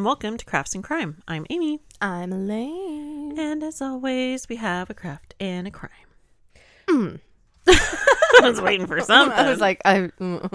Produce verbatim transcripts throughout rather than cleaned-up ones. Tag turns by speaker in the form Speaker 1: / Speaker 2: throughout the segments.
Speaker 1: and welcome to Crafts and Crime. I'm Amy.
Speaker 2: I'm Elaine.
Speaker 1: And as always, we have a craft and a crime.
Speaker 2: Mm.
Speaker 1: I was waiting for something.
Speaker 2: I was like, I.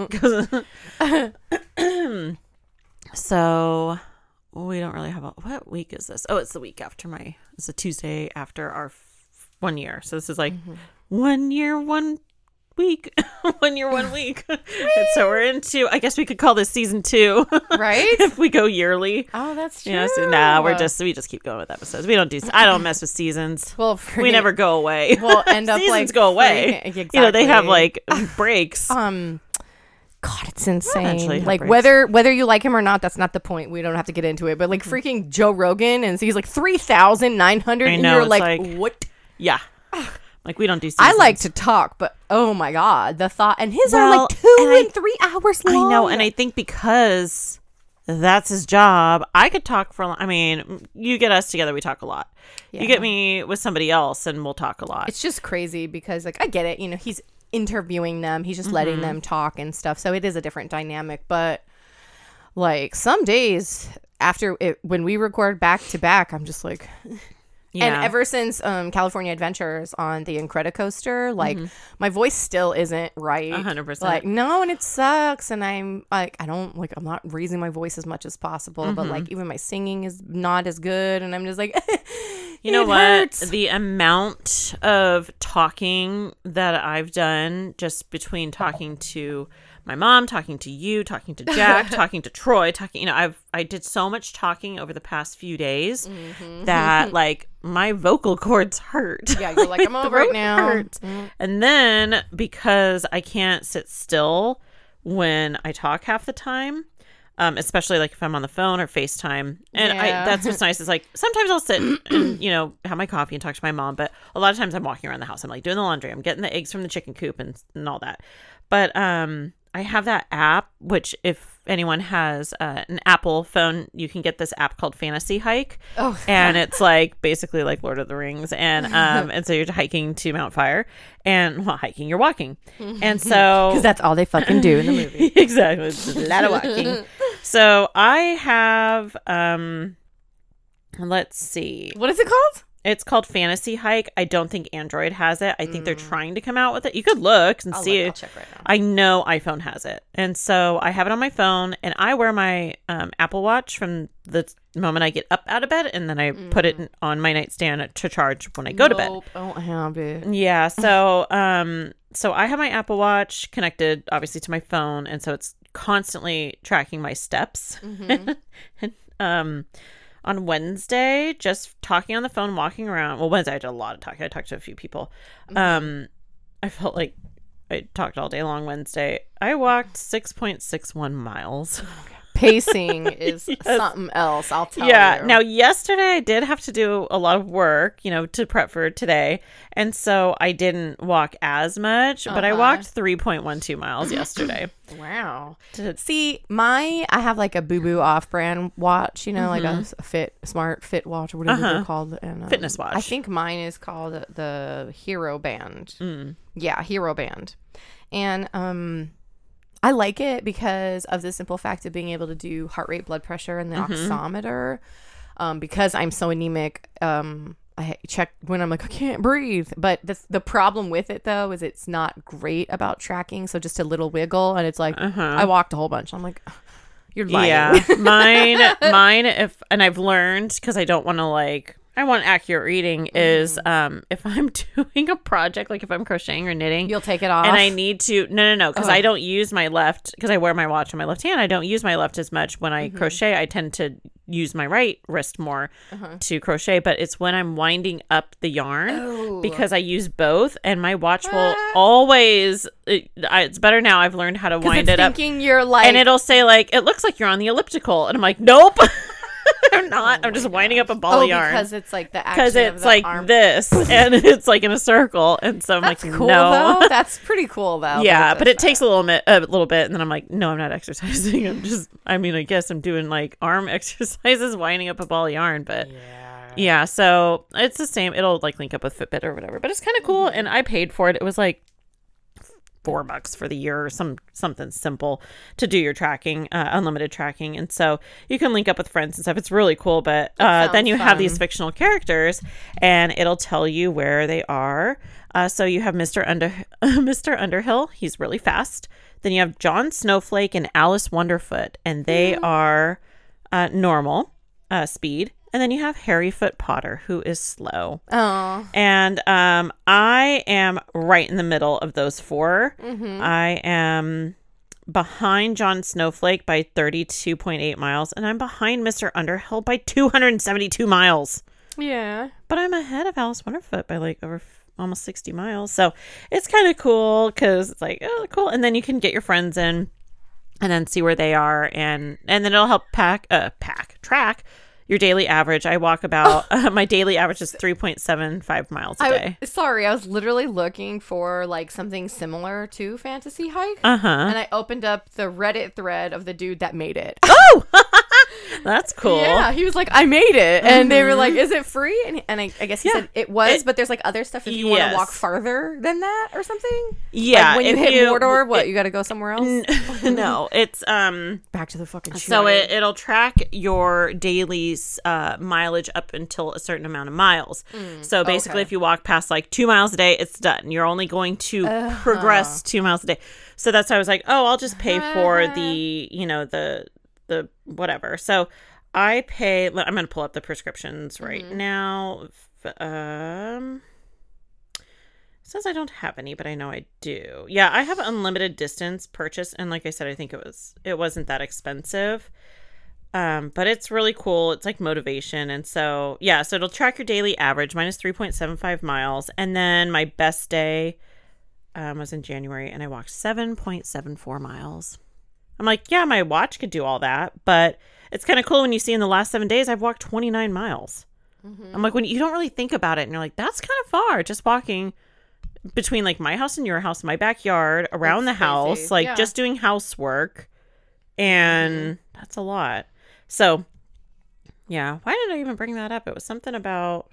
Speaker 1: So, we don't really have a. What week is this? Oh, it's the week after my. It's a Tuesday after our f- one year. So, this is like mm-hmm. one year, one week. one year, one week. And so, we're into. I guess we could call this season two.
Speaker 2: Right?
Speaker 1: If we go yearly.
Speaker 2: Oh, that's true.
Speaker 1: Yeah, so, nah, we're just. We just keep going with episodes. We don't do. I don't mess with seasons.
Speaker 2: Well, freaking,
Speaker 1: we never go away.
Speaker 2: We'll end up
Speaker 1: seasons
Speaker 2: like.
Speaker 1: go away.
Speaker 2: Freaking, exactly.
Speaker 1: You know, they have like breaks.
Speaker 2: Um. God, it's insane. Like
Speaker 1: breaks.
Speaker 2: whether whether you like him or not, that's not the point. We don't have to get into it. But like freaking Joe Rogan, and so he's like three thousand nine hundred, and
Speaker 1: know,
Speaker 2: you're
Speaker 1: it's
Speaker 2: like,
Speaker 1: like,
Speaker 2: what?
Speaker 1: Yeah, like we don't do. Seasons.
Speaker 2: I like to talk, but oh my god, the thought, and his
Speaker 1: well,
Speaker 2: are like two and,
Speaker 1: and
Speaker 2: I, three hours long.
Speaker 1: I know, and I think because that's his job, I could talk for. I mean, you get us together, we talk a lot. Yeah. You get me with somebody else, and we'll talk a lot.
Speaker 2: It's just crazy because, like, I get it. You know, he's interviewing them, he's just mm-hmm. letting them talk and stuff, so it is a different dynamic. But like some days after it, when we record back to back, I'm just like yeah. And ever since um California Adventures on the Incredicoaster, like mm-hmm. my voice still isn't right
Speaker 1: one hundred percent.
Speaker 2: Like no, and it sucks, and I'm like I don't like I'm not raising my voice as much as possible, mm-hmm. but like even my singing is not as good, and I'm just like
Speaker 1: you know
Speaker 2: it
Speaker 1: what
Speaker 2: hurts.
Speaker 1: The amount of talking that I've done just between talking to my mom, talking to you, talking to Jack, talking to Troy, talking, you know, I've, I did so much talking over the past few days mm-hmm. that like my vocal cords hurt.
Speaker 2: Yeah, you're like, I'm over it now.
Speaker 1: Mm-hmm. And then because I can't sit still when I talk half the time, um, especially like if I'm on the phone or FaceTime. And
Speaker 2: yeah.
Speaker 1: I, that's what's nice is like, sometimes I'll sit and, you know, have my coffee and talk to my mom. But a lot of times I'm walking around the house. I'm like doing the laundry. I'm getting the eggs from the chicken coop and, and all that. But, um, I have that app, which if anyone has uh, an Apple phone, you can get this app called Fantasy Hike.
Speaker 2: Oh,
Speaker 1: and it's like basically like Lord of the Rings. And um, and so you're hiking to Mount Fire, and well, hiking, you're walking. And so
Speaker 2: because that's all they fucking do in the movie.
Speaker 1: Exactly. It's a lot of walking. So I have, um, let's see.
Speaker 2: What is it called?
Speaker 1: It's called Fantasy Hike. I don't think Android has it. I think mm. they're trying to come out with it. You could look and
Speaker 2: I'll
Speaker 1: see.
Speaker 2: Look, I'll check right now.
Speaker 1: I know iPhone has it. And so I have it on my phone, and I wear my um, Apple Watch from the moment I get up out of bed, and then I mm. put it on my nightstand to charge when I go
Speaker 2: nope,
Speaker 1: to bed.
Speaker 2: I don't have it.
Speaker 1: Yeah. So, um, so I have my Apple Watch connected, obviously, to my phone, and so it's constantly tracking my steps. Mm-hmm. and, um, on Wednesday, just talking on the phone, walking around. Well, Wednesday I did a lot of talking. I talked to a few people. Mm-hmm. Um, I felt like I talked all day long Wednesday. I walked six point six one miles.
Speaker 2: Pacing is yes. something else, I'll tell
Speaker 1: yeah.
Speaker 2: you.
Speaker 1: Yeah. Now, yesterday I did have to do a lot of work, you know, to prep for today. And so I didn't walk as much, uh-huh. but I walked three point one two miles yesterday.
Speaker 2: Wow. See, my, I have like a Boo Boo off-brand watch, you know, mm-hmm. like a, a fit, smart fit watch or whatever uh-huh. they're called. And, um,
Speaker 1: Fitness watch.
Speaker 2: I think mine is called the Hero Band. Mm. Yeah, Hero Band. And, um... I like it because of the simple fact of being able to do heart rate, blood pressure, and the mm-hmm. oximeter. Um, because I'm so anemic, um, I check when I'm like, I can't breathe. But the the problem with it, though, is it's not great about tracking. So just a little wiggle, and it's like, uh-huh. I walked a whole bunch. I'm like, you're lying.
Speaker 1: Yeah, mine, mine, if, and I've learned, because I don't want to, like, I want accurate reading mm. is um if I'm doing a project, like if I'm crocheting or knitting,
Speaker 2: you'll take it off,
Speaker 1: and I need to no no no because
Speaker 2: oh.
Speaker 1: I don't use my left, because I wear my watch on my left hand. I don't use my left as much when I mm-hmm. crochet. I tend to use my right wrist more uh-huh. to crochet, but it's when I'm winding up the yarn oh. because I use both, and my watch will ah. always it, I, it's better now. I've learned how to wind
Speaker 2: it's
Speaker 1: it up,
Speaker 2: thinking you're like,
Speaker 1: and it'll say like, it looks like you're on the elliptical, and I'm like, nope. I'm not. Oh I'm just gosh. winding up a ball
Speaker 2: oh,
Speaker 1: of yarn.
Speaker 2: Because it's like the action
Speaker 1: Because it's
Speaker 2: of the
Speaker 1: like
Speaker 2: arm.
Speaker 1: this, and it's like in a circle, and so I'm
Speaker 2: That's
Speaker 1: like,
Speaker 2: cool,
Speaker 1: no.
Speaker 2: Though. That's pretty cool, though.
Speaker 1: Yeah, but it
Speaker 2: that.
Speaker 1: takes a little bit, a little bit, and then I'm like, no, I'm not exercising. I'm just, I mean, I guess I'm doing like arm exercises, winding up a ball of yarn, but yeah, yeah. So it's the same. It'll like link up with Fitbit or whatever, but it's kind of cool, mm-hmm. and I paid for it. It was like four bucks for the year or some something simple to do your tracking, uh, unlimited tracking. And so you can link up with friends and stuff. It's really cool. But uh, then you
Speaker 2: fun.
Speaker 1: have these fictional characters and it'll tell you where they are. Uh, so you have Mister Under Mister Underhill. He's really fast. Then you have John Snowflake and Alice Wonderfoot, and they mm. are uh, normal uh, speed. And then you have Harryfoot Potter, who is slow.
Speaker 2: Oh.
Speaker 1: And um, I am right in the middle of those four. Mm-hmm. I am behind John Snowflake by thirty-two point eight miles, and I'm behind Mister Underhill by two hundred seventy-two miles.
Speaker 2: Yeah.
Speaker 1: But I'm ahead of Alice Wonderfoot by like over almost sixty miles. So it's kind of cool because it's like, oh, cool. And then you can get your friends in and then see where they are. And, and then it'll help pack, uh, pack, track your daily average. I walk about, uh, my daily average is three point seven five miles a day.
Speaker 2: I, sorry, I was literally looking for like something similar to Fantasy Hike.
Speaker 1: Uh-huh.
Speaker 2: And I opened up the Reddit thread of the dude that made it.
Speaker 1: Oh! That's cool.
Speaker 2: Yeah, he was like, I made it. And mm-hmm. they were like, is it free? And, and I, I guess he yeah. said it was, it, but there's like other stuff if you yes. want to walk farther than that or something.
Speaker 1: Yeah.
Speaker 2: Like when you hit
Speaker 1: you,
Speaker 2: Mordor, what,
Speaker 1: it,
Speaker 2: you got to go somewhere else?
Speaker 1: N- no, it's... um
Speaker 2: back to the fucking show.
Speaker 1: So it, it'll track your daily uh, mileage up until a certain amount of miles. Mm, so basically, okay. if you walk past like two miles a day, it's done. You're only going to uh-huh. progress two miles a day. So that's why I was like, oh, I'll just pay for the, you know, the, the whatever. So... I pay, I'm going to pull up the prescriptions right mm-hmm. now. Um, it says I don't have any, but I know I do. Yeah, I have unlimited distance purchase. And like I said, I think it was, it wasn't that expensive. Um, but it's really cool. It's like motivation. And so, yeah, so it'll track your daily average. Mine is three point seven five miles. And then my best day um, was in January and I walked seven point seven four miles. I'm like, yeah, my watch could do all that, but it's kind of cool when you see in the last seven days, I've walked twenty-nine miles. Mm-hmm. I'm like, when you don't really think about it and you're like, that's kind of far. Just walking between like my house and your house, my backyard, around that's the house, crazy. like yeah. just doing housework. And mm-hmm. that's a lot. So yeah, why did I even bring that up? It was something about,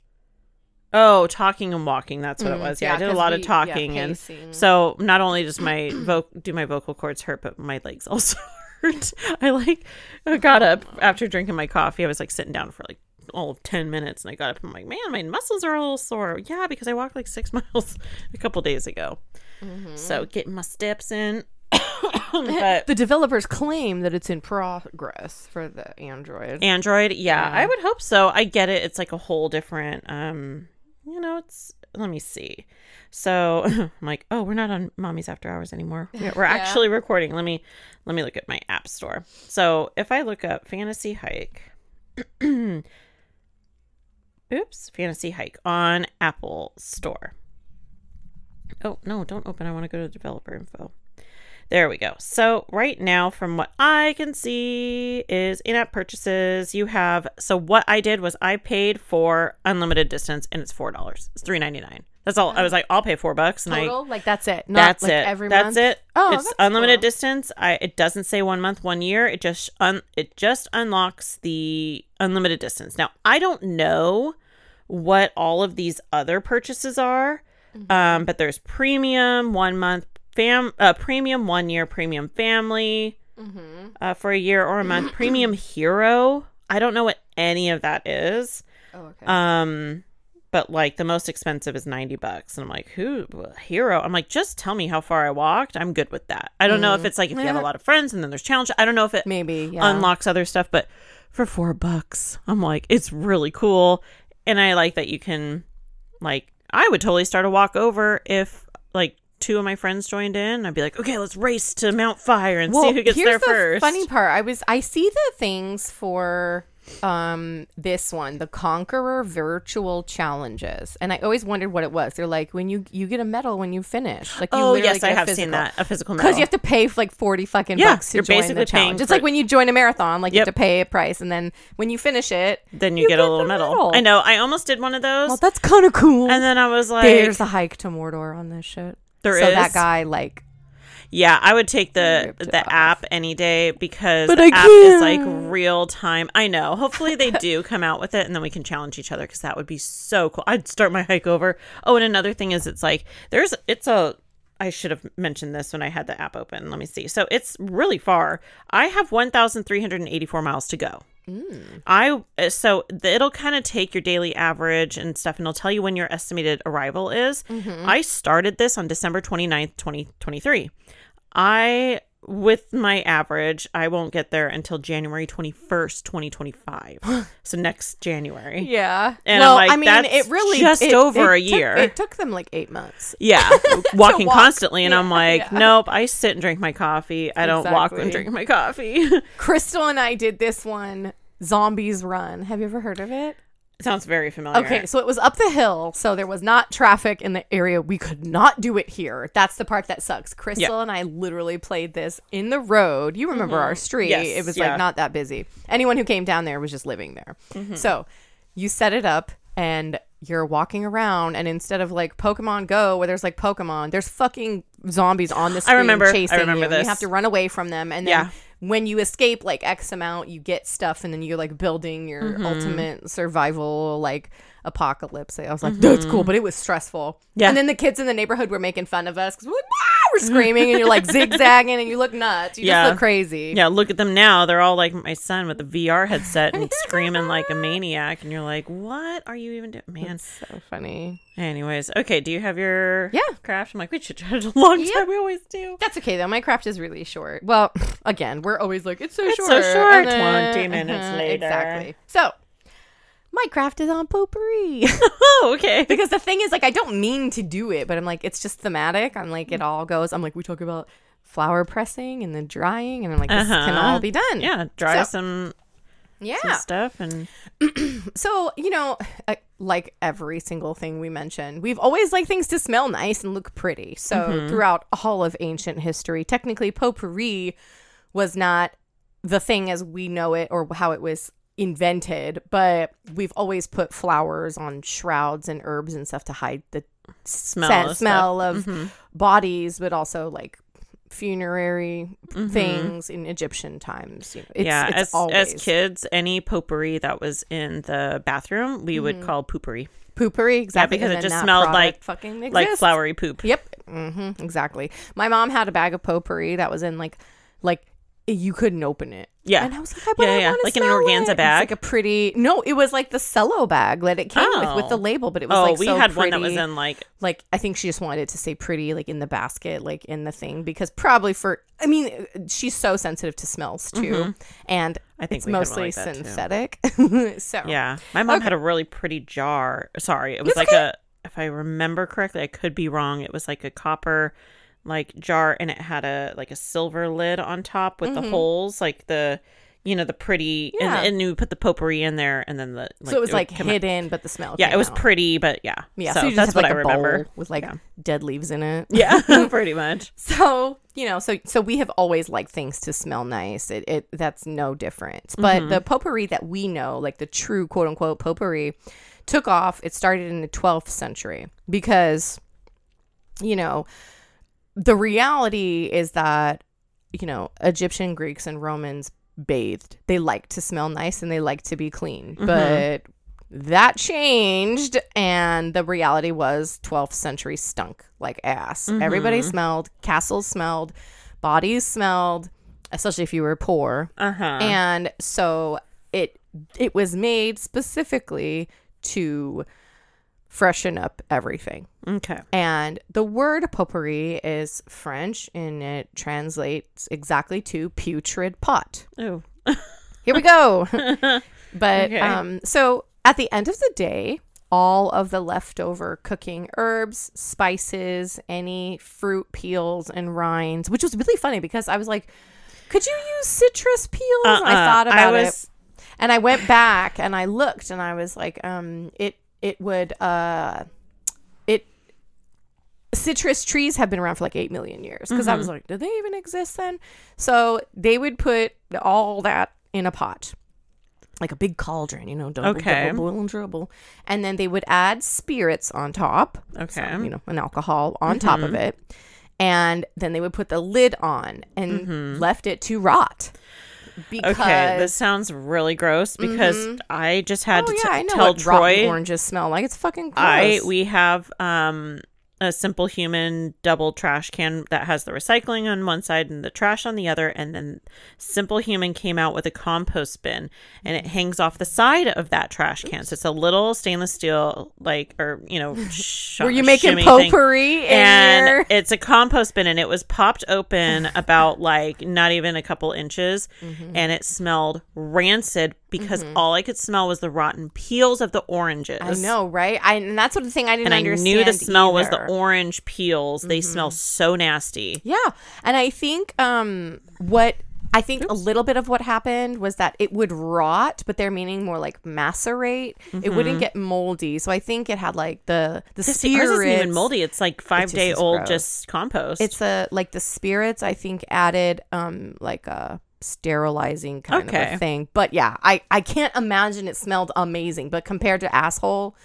Speaker 1: oh, talking and walking. That's what mm, it was. Yeah, yeah, I did a lot we, of talking. Yeah, and so not only does my vo- do my vocal cords hurt, but my legs also hurt. I like I got up after drinking my coffee. I was like sitting down for like all of ten minutes and I got up and I'm like, man, my muscles are a little sore. Yeah, because I walked like six miles a couple days ago. Mm-hmm. So getting my steps in. But
Speaker 2: the developers claim that it's in progress for the Android.
Speaker 1: Android, yeah, yeah, I would hope so. I get it. It's like a whole different um you know, it's, let me see. So I'm like, oh, we're not on Mommy's After Hours anymore. We're, we're yeah. actually recording. Let me, let me look at my app store. So if I look up Fantasy Hike, oops, Fantasy Hike on Apple Store. Oh, no, don't open. I want to go to developer info. There we go. So right now, from what I can see is in-app purchases. You have, so what I did was I paid for unlimited distance and it's four dollars. It's three ninety-nine. That's all. I was like, I'll pay four bucks. And
Speaker 2: Total?
Speaker 1: I,
Speaker 2: like that's it. Not
Speaker 1: that's
Speaker 2: like
Speaker 1: it.
Speaker 2: Every
Speaker 1: that's
Speaker 2: month?
Speaker 1: it.
Speaker 2: Oh,
Speaker 1: it's
Speaker 2: that's
Speaker 1: unlimited
Speaker 2: cool.
Speaker 1: distance. I, it doesn't say one month, one year. It just, un, it just unlocks the unlimited distance. Now, I don't know what all of these other purchases are, mm-hmm. um, but there's premium, one month, Fam, uh, premium one year, premium family mm-hmm. uh, for a year or a month, premium hero. I don't know what any of that is.
Speaker 2: Oh, okay.
Speaker 1: Um, but like the most expensive is ninety bucks, and I'm like, who hero? I'm like, just tell me how far I walked. I'm good with that. I don't mm. know if it's like if you have a lot of friends and then there's challenge. I don't know if it
Speaker 2: maybe yeah.
Speaker 1: unlocks other stuff, but for four bucks, I'm like, it's really cool, and I like that you can like. I would totally start a walk over if like. Two of my friends joined in. I'd be like, okay, let's race to Mount Fire and
Speaker 2: well,
Speaker 1: see who gets there
Speaker 2: the
Speaker 1: first.
Speaker 2: Funny part, I was I see the things for um this one, the Conqueror Virtual Challenges, and I always wondered what it was. They're like when you you get a medal when you finish. Like you
Speaker 1: oh
Speaker 2: literally
Speaker 1: yes,
Speaker 2: get
Speaker 1: I
Speaker 2: a
Speaker 1: have
Speaker 2: physical.
Speaker 1: seen that a physical medal
Speaker 2: because you have to pay like forty fucking
Speaker 1: yeah,
Speaker 2: bucks to
Speaker 1: you're
Speaker 2: join
Speaker 1: basically
Speaker 2: the challenge. It's
Speaker 1: for,
Speaker 2: like when you join a marathon, like
Speaker 1: yep.
Speaker 2: you have to pay a price, and then when you finish it,
Speaker 1: then you,
Speaker 2: you
Speaker 1: get,
Speaker 2: get
Speaker 1: a little medal.
Speaker 2: medal.
Speaker 1: I know. I almost did one of those.
Speaker 2: Well, that's kind of cool.
Speaker 1: And then I was like,
Speaker 2: "There's a hike to Mordor on this shit."
Speaker 1: There
Speaker 2: so
Speaker 1: is.
Speaker 2: that guy like.
Speaker 1: Yeah, I would take the the app any day because
Speaker 2: but
Speaker 1: the
Speaker 2: I
Speaker 1: app
Speaker 2: can't.
Speaker 1: is like real time. I know. Hopefully they do come out with it and then we can challenge each other because that would be so cool. I'd start my hike over. Oh, and another thing is it's like there's it's a I should have mentioned this when I had the app open. Let me see. So it's really far. I have one thousand three hundred eighty-four miles to go. Mm. I so it'll kind of take your daily average and stuff, and it'll tell you when your estimated arrival is. Mm-hmm. I started this on December twenty-ninth, twenty twenty-three. I with my average, I won't get there until January twenty-first, twenty twenty-five. So next January.
Speaker 2: Yeah.
Speaker 1: And
Speaker 2: well,
Speaker 1: I'm like,
Speaker 2: I mean,
Speaker 1: that's
Speaker 2: it really
Speaker 1: just
Speaker 2: it,
Speaker 1: over
Speaker 2: it
Speaker 1: a year.
Speaker 2: Took, it took them like eight months.
Speaker 1: Yeah. Walking
Speaker 2: walk.
Speaker 1: constantly. And
Speaker 2: yeah,
Speaker 1: I'm like,
Speaker 2: yeah.
Speaker 1: nope, I sit and drink my coffee. I don't
Speaker 2: Exactly.
Speaker 1: walk and drink my coffee.
Speaker 2: Crystal and I did this one, Zombies Run. Have you ever heard of it?
Speaker 1: Sounds very familiar.
Speaker 2: Okay, so it was up the hill, so there was not traffic in the area. We could not do it here. That's the part that sucks. Crystal
Speaker 1: Yep.
Speaker 2: and I literally played this in the road. You remember mm-hmm. our street.
Speaker 1: Yes,
Speaker 2: it was
Speaker 1: yeah.
Speaker 2: like not that busy. Anyone who came down there was just living there. Mm-hmm. So you set it up and you're walking around, and instead of like Pokemon Go where there's like Pokemon, there's fucking zombies on the screen
Speaker 1: I remember,
Speaker 2: chasing
Speaker 1: I remember
Speaker 2: you.
Speaker 1: this.
Speaker 2: You have to run away from them, and then
Speaker 1: yeah.
Speaker 2: when you escape like X amount, you get stuff, and then you're like building your mm-hmm. ultimate survival like apocalypse. I was like, that's mm-hmm. cool, but it was stressful. Yeah. And then the kids in the neighborhood were making fun of us because we're like, ah! We're screaming, and you're like zigzagging, and you look nuts. You
Speaker 1: yeah.
Speaker 2: just look crazy.
Speaker 1: Yeah, look at them now. They're all like my son with the V R headset and screaming like a maniac, and you're like, what are you even doing? Man,
Speaker 2: that's so funny.
Speaker 1: Anyways, okay, do you have your
Speaker 2: yeah
Speaker 1: craft? I'm like, we should try it a long
Speaker 2: yeah.
Speaker 1: time. We always do.
Speaker 2: That's okay though. My craft is really short. Well, again, we're always like, it's so
Speaker 1: it's
Speaker 2: short.
Speaker 1: so short.
Speaker 2: Then,
Speaker 1: twenty minutes
Speaker 2: uh-huh,
Speaker 1: later.
Speaker 2: Exactly. So my craft is on potpourri.
Speaker 1: Oh, okay.
Speaker 2: Because the thing is, like, I don't mean to do it, but I'm like, it's just thematic. I'm like, it all goes. I'm like, we talk about flower pressing and then drying, and I'm like, this uh-huh. can all be done.
Speaker 1: Yeah, dry
Speaker 2: so,
Speaker 1: some,
Speaker 2: yeah.
Speaker 1: some stuff. And
Speaker 2: so, you know, like every single thing we mentioned, we've always liked things to smell nice and look pretty. So mm-hmm. throughout all of ancient history, technically potpourri was not the thing as we know it or how it was invented, but we've always put flowers on shrouds and herbs and stuff to hide the
Speaker 1: smell,
Speaker 2: scent,
Speaker 1: of,
Speaker 2: smell of
Speaker 1: mm-hmm.
Speaker 2: bodies, but also like funerary
Speaker 1: mm-hmm.
Speaker 2: things in Egyptian times. You know, it's,
Speaker 1: yeah,
Speaker 2: it's
Speaker 1: as
Speaker 2: always.
Speaker 1: as kids, any potpourri that was in the bathroom, we mm-hmm. would call poopery.
Speaker 2: Poopery, exactly.
Speaker 1: Yeah, because it just smelled like
Speaker 2: fucking
Speaker 1: like flowery poop.
Speaker 2: Yep, mm-hmm, exactly. My mom had a bag of potpourri that was in like like. You couldn't open it.
Speaker 1: Yeah.
Speaker 2: And I was like, but
Speaker 1: yeah,
Speaker 2: I
Speaker 1: yeah.
Speaker 2: want to
Speaker 1: like in an organza
Speaker 2: it.
Speaker 1: bag.
Speaker 2: It's like a pretty, no, it was like the cello bag that it came
Speaker 1: oh.
Speaker 2: with, with the label, but it was
Speaker 1: oh,
Speaker 2: like
Speaker 1: we
Speaker 2: so
Speaker 1: had
Speaker 2: pretty.
Speaker 1: one that was in like,
Speaker 2: like, I think she just wanted it to say pretty, like in the basket, like in the thing, because probably for, I mean, she's so sensitive to smells too. Mm-hmm. And
Speaker 1: I think
Speaker 2: it's
Speaker 1: we
Speaker 2: mostly
Speaker 1: like
Speaker 2: synthetic. So,
Speaker 1: yeah. My mom
Speaker 2: okay.
Speaker 1: had a really pretty jar. Sorry. It was
Speaker 2: it's
Speaker 1: like
Speaker 2: okay.
Speaker 1: a, if I remember correctly, I could be wrong. It was like a copper like jar, and it had a like a silver lid on top with mm-hmm. the holes, like the you know the pretty
Speaker 2: yeah.
Speaker 1: and, and you put the potpourri in there, and then the like,
Speaker 2: so it was
Speaker 1: it
Speaker 2: like
Speaker 1: out.
Speaker 2: hidden, but the smell
Speaker 1: yeah it was
Speaker 2: out.
Speaker 1: pretty, but yeah
Speaker 2: yeah
Speaker 1: so,
Speaker 2: so you just
Speaker 1: that's
Speaker 2: have,
Speaker 1: what
Speaker 2: like,
Speaker 1: I
Speaker 2: a
Speaker 1: remember
Speaker 2: bowl with like
Speaker 1: yeah.
Speaker 2: dead leaves in it.
Speaker 1: Yeah. Pretty much.
Speaker 2: So you know so so we have always liked things to smell nice. It, it that's no different, but mm-hmm. the potpourri that we know, like the true quote unquote potpourri, took off. It started in the twelfth century because you know the reality is that, you know, Egyptian, Greeks, and Romans bathed. They liked to smell nice and they liked to be clean. Mm-hmm. But that changed, and the reality was twelfth century stunk like ass. Mm-hmm. Everybody smelled. Castles smelled. Bodies smelled, especially if you were poor.
Speaker 1: Uh-huh.
Speaker 2: And so it it was made specifically to freshen up everything.
Speaker 1: Okay.
Speaker 2: And the word potpourri is French, and it translates exactly to putrid pot.
Speaker 1: Oh.
Speaker 2: Here we go. But
Speaker 1: okay.
Speaker 2: um so at the end of the day, all of the leftover cooking herbs, spices, any fruit peels and rinds, which was really funny because I was like, could you use citrus peels?
Speaker 1: Uh-uh.
Speaker 2: I thought about
Speaker 1: I was...
Speaker 2: it. And I went back and I looked and I was like, um, it It would, uh, it, citrus trees have been around for like eight million years. Because mm-hmm. I was like, did they even exist then? So they would put all that in a pot, like a big cauldron, you know, double,
Speaker 1: okay.
Speaker 2: double, boil and trouble. And then they would add spirits on top.
Speaker 1: Okay.
Speaker 2: So, you know, an alcohol on
Speaker 1: mm-hmm.
Speaker 2: top of it. And then they would put the lid on and mm-hmm. left it to rot. Because,
Speaker 1: okay, this sounds really gross because mm-hmm. I just had
Speaker 2: oh,
Speaker 1: to
Speaker 2: yeah,
Speaker 1: t-
Speaker 2: I know
Speaker 1: tell
Speaker 2: what
Speaker 1: Troy
Speaker 2: rotten oranges smell like. It's fucking gross.
Speaker 1: I we have um a Simple Human double trash can that has the recycling on one side and the trash on the other. And then Simple Human came out with a compost bin, and it hangs off the side of that trash can. So it's a little stainless steel, like, or, you know, sh-
Speaker 2: were you making
Speaker 1: thing.
Speaker 2: potpourri?
Speaker 1: And
Speaker 2: your...
Speaker 1: it's a compost bin, and it was popped open about like not even a couple inches, mm-hmm. and it smelled rancid because mm-hmm. all I could smell was the rotten peels of the oranges.
Speaker 2: I know, right? I, and that's what the thing I didn't
Speaker 1: and
Speaker 2: understand.
Speaker 1: I knew the smell
Speaker 2: either.
Speaker 1: was the orange peels. They mm-hmm. smell so nasty.
Speaker 2: Yeah. And I think um, what I think Oops. a little bit of what happened was that it would rot, but they're meaning more like macerate. Mm-hmm. It wouldn't get moldy. So I think it had like the the
Speaker 1: this,
Speaker 2: spirits.
Speaker 1: Ours isn't even moldy. It's like five it's day old, gross. just compost.
Speaker 2: It's a like the spirits. I think added um like a sterilizing kind
Speaker 1: okay.
Speaker 2: of a thing. But yeah, I I can't imagine it smelled amazing. But compared to asshole,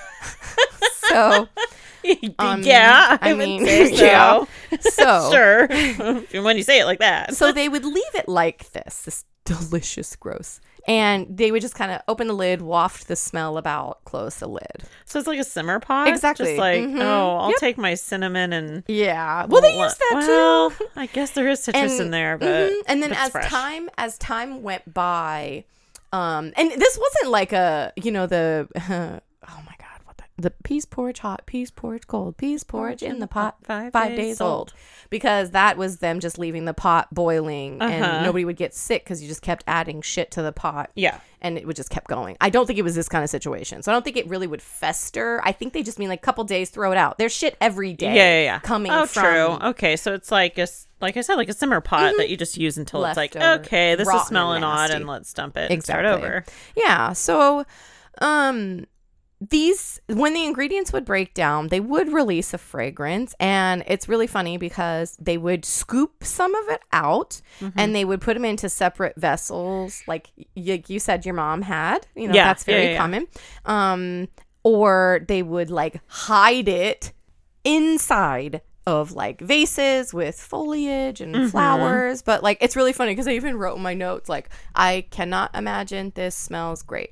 Speaker 2: so.
Speaker 1: Um, yeah, I, I mean, say so.
Speaker 2: yeah. So
Speaker 1: sure, when you say it like that.
Speaker 2: So they would leave it like this, this delicious, gross, and they would just kind of open the lid, waft the smell about, close the lid.
Speaker 1: So it's like a simmer pot,
Speaker 2: exactly.
Speaker 1: Just like,
Speaker 2: mm-hmm.
Speaker 1: oh, I'll
Speaker 2: yep.
Speaker 1: take my cinnamon and
Speaker 2: yeah. Well, they use that
Speaker 1: well,
Speaker 2: too.
Speaker 1: I guess there is citrus
Speaker 2: and,
Speaker 1: in there, but
Speaker 2: mm-hmm. and then as
Speaker 1: fresh.
Speaker 2: time as time went by, um, and this wasn't like a you know the. Uh, oh my god. The peas porridge hot, peas porridge cold, peas porridge in the pot, five, five days, days old. old. Because that was them just leaving the pot boiling uh-huh. and nobody would get sick because you just kept adding shit to the pot.
Speaker 1: Yeah.
Speaker 2: And it would just kept going. I don't think it was this kind of situation. So I don't think it really would fester. I think they just mean like a couple days, throw it out. There's shit every day
Speaker 1: yeah, yeah, yeah.
Speaker 2: coming
Speaker 1: oh,
Speaker 2: from.
Speaker 1: true. Okay, so it's like a, like I said, like a simmer pot mm-hmm. that you just use until
Speaker 2: Left
Speaker 1: it's like,
Speaker 2: over,
Speaker 1: okay, this is smelling
Speaker 2: and
Speaker 1: odd and let's dump it
Speaker 2: exactly.
Speaker 1: and start over.
Speaker 2: Yeah. So, um... these, when the ingredients would break down, they would release a fragrance. And it's really funny because they would scoop some of it out mm-hmm. and they would put them into separate vessels. Like you, you said your mom had, you know,
Speaker 1: yeah,
Speaker 2: that's very
Speaker 1: yeah, yeah.
Speaker 2: common. Um, or they would like hide it inside of like vases with foliage and mm-hmm. flowers. But like, it's really funny because I even wrote in my notes, like, I cannot imagine this smells great.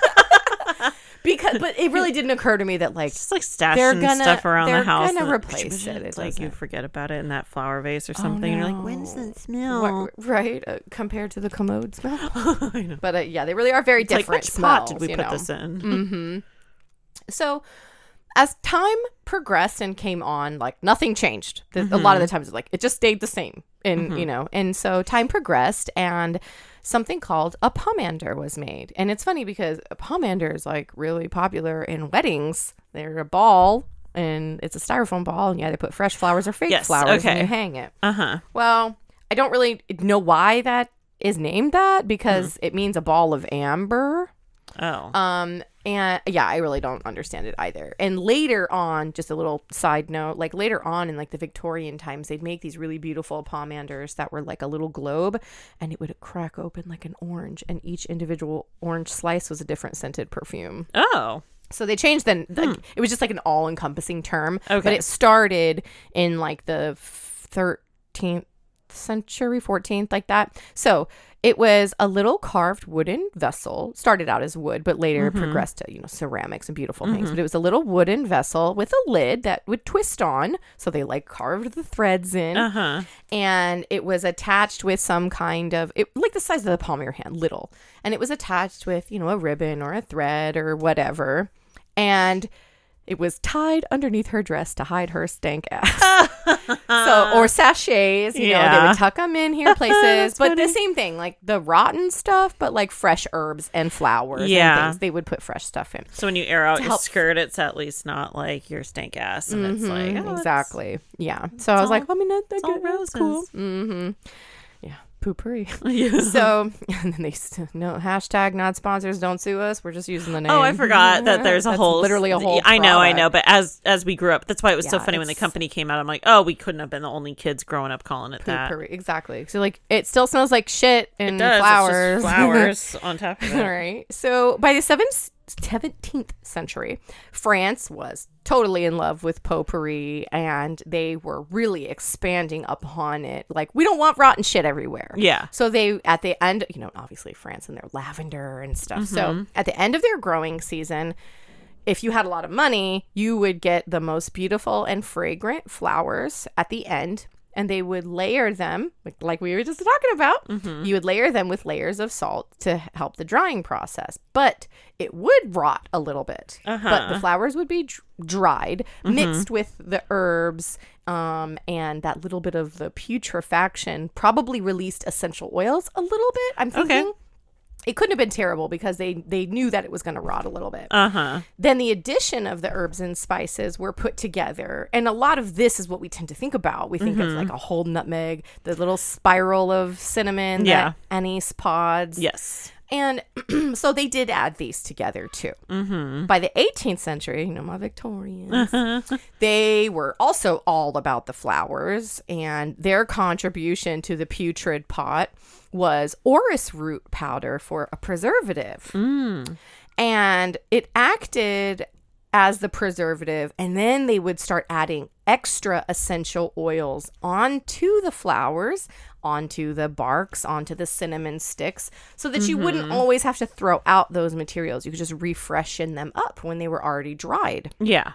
Speaker 2: Because, but it really didn't occur to me that like
Speaker 1: just like stashing gonna, stuff around the house.
Speaker 2: They're gonna replace it.
Speaker 1: It's like you forget about it in that flower vase or something.
Speaker 2: Oh, no.
Speaker 1: And you're like, when does it smell?
Speaker 2: What, right, uh, compared to the commode smell. I know. But uh, yeah, they really are very
Speaker 1: it's
Speaker 2: different.
Speaker 1: Like, which
Speaker 2: smells,
Speaker 1: pot did we put
Speaker 2: know?
Speaker 1: this in?
Speaker 2: Mm-hmm. So, as time progressed and came on, like nothing changed. The, mm-hmm. A lot of the times, like it just stayed the same, and mm-hmm. you know, and so time progressed and. Something called a pomander was made. And it's funny because a pomander is like really popular in weddings. They're a ball and it's a styrofoam ball. And yeah, they put fresh flowers or fake
Speaker 1: yes,
Speaker 2: flowers
Speaker 1: okay.
Speaker 2: and you hang it.
Speaker 1: Uh-huh.
Speaker 2: Well, I don't really know why that is named that because mm. it means a ball of amber.
Speaker 1: Oh.
Speaker 2: Um, and yeah, I really don't understand it either. And later on, just a little side note, like later on in like the Victorian times, they'd make these really beautiful pomanders that were like a little globe and it would crack open like an orange and each individual orange slice was a different scented perfume.
Speaker 1: Oh.
Speaker 2: So they changed then. Like, hmm. It was just like an all encompassing term.
Speaker 1: Okay.
Speaker 2: But it started in like the thirteenth century, fourteenth, like that. So it was a little carved wooden vessel. Started out as wood, but later mm-hmm. progressed to, you know, ceramics and beautiful mm-hmm. things. But it was a little wooden vessel with a lid that would twist on. So they like carved the threads in.
Speaker 1: Uh-huh.
Speaker 2: And it was attached with some kind of, it, like the size of the palm of your hand, little. And it was attached with, you know, a ribbon or a thread or whatever. And it was tied underneath her dress to hide her stank ass. So, or sachets, you yeah. know, they would tuck them in here places. But funny. The same thing, like the rotten stuff, but like fresh herbs and flowers
Speaker 1: yeah.
Speaker 2: and things. They would put fresh stuff in.
Speaker 1: So when you air out your help. skirt, it's at least not like your stank ass. And
Speaker 2: mm-hmm.
Speaker 1: it's like, oh,
Speaker 2: exactly.
Speaker 1: It's,
Speaker 2: yeah. So I was
Speaker 1: all,
Speaker 2: like, I mean, that, that
Speaker 1: it's all roses.
Speaker 2: Cool. Mm-hmm. Yeah. Poopery.
Speaker 1: Yeah.
Speaker 2: So, and then they st- no hashtag not sponsors, don't sue us. We're just using the name.
Speaker 1: Oh, I forgot that there's a
Speaker 2: that's
Speaker 1: whole
Speaker 2: literally a whole.
Speaker 1: I know,
Speaker 2: product.
Speaker 1: I know. But as as we grew up, that's why it was
Speaker 2: yeah,
Speaker 1: so funny when the company came out. I'm like, oh, we couldn't have been the only kids growing up calling it
Speaker 2: poopery.
Speaker 1: that.
Speaker 2: Exactly. So like, it still smells like shit and
Speaker 1: it does.
Speaker 2: flowers.
Speaker 1: It's just flowers on top of it.
Speaker 2: All right. So by the seventh. seventeenth century, France was totally in love with potpourri and they were really expanding upon it. Like, we don't want rotten shit everywhere.
Speaker 1: Yeah.
Speaker 2: So they, at the end, you know, obviously France and their lavender and stuff. Mm-hmm. So at the end of their growing season, if you had a lot of money, you would get the most beautiful and fragrant flowers at the end, and they would layer them, like, like we were just talking about. Mm-hmm. You would layer them with layers of salt to help the drying process. But it would rot a little bit. Uh-huh. But the flowers would be dr- dried, mm-hmm. mixed with the herbs, um, and that little bit of the putrefaction probably released essential oils a little bit, I'm thinking. Okay. It couldn't have been terrible because they, they knew that it was going to rot a little bit. Uh-huh. Then the addition of the herbs and spices were put together. And a lot of this is what we tend to think about. We think mm-hmm. of like a whole nutmeg, the little spiral of cinnamon, yeah. the anise pods.
Speaker 1: Yes.
Speaker 2: And so they did add these together too. Mm-hmm. By the eighteenth century, you know, my Victorians, they were also all about the flowers, and their contribution to the putrid pot was orris root powder for a preservative. Mm. And it acted as the preservative, and then they would start adding extra essential oils onto the flowers, onto the barks, onto the cinnamon sticks, so that mm-hmm. you wouldn't always have to throw out those materials. You could just refreshen them up when they were already dried.
Speaker 1: Yeah.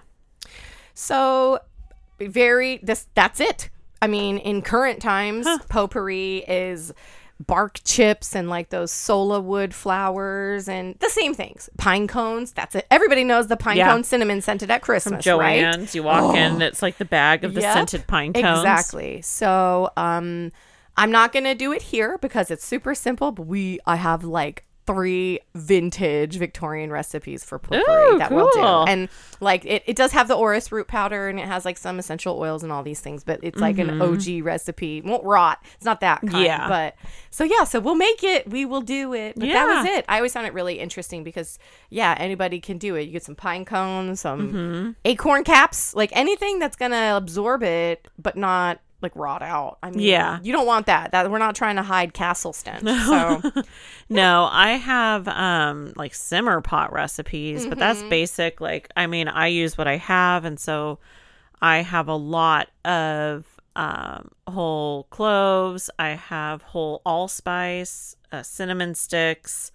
Speaker 2: So very this that's it. I mean, in current times, huh. potpourri is bark chips and like those sola wood flowers and the same things. Pine cones, that's it. Everybody knows the pine yeah. cone cinnamon scented at Christmas,
Speaker 1: From Joann's,
Speaker 2: right?
Speaker 1: You walk oh. in, it's like the bag of the yep. scented pine cones.
Speaker 2: Exactly. So um, I'm not going to do it here because it's super simple, but we I have like three vintage Victorian recipes for potpourri
Speaker 1: Ooh,
Speaker 2: that
Speaker 1: cool.
Speaker 2: we'll do. And like it, it does have the orris root powder and it has like some essential oils and all these things, but it's like mm-hmm. an O G recipe. It won't rot. It's not that kind. Yeah. But so yeah, so we'll make it. We will do it. But yeah. that was it. I always found it really interesting because yeah, anybody can do it. You get some pine cones, some mm-hmm. acorn caps, like anything that's gonna absorb it, but not like rot out. I mean, yeah. you don't want that. That we're not trying to hide castle stench. So
Speaker 1: no, I have um like simmer pot recipes, mm-hmm. but that's basic. Like, I mean, I use what I have, and so I have a lot of um whole cloves. I have whole allspice, uh, cinnamon sticks.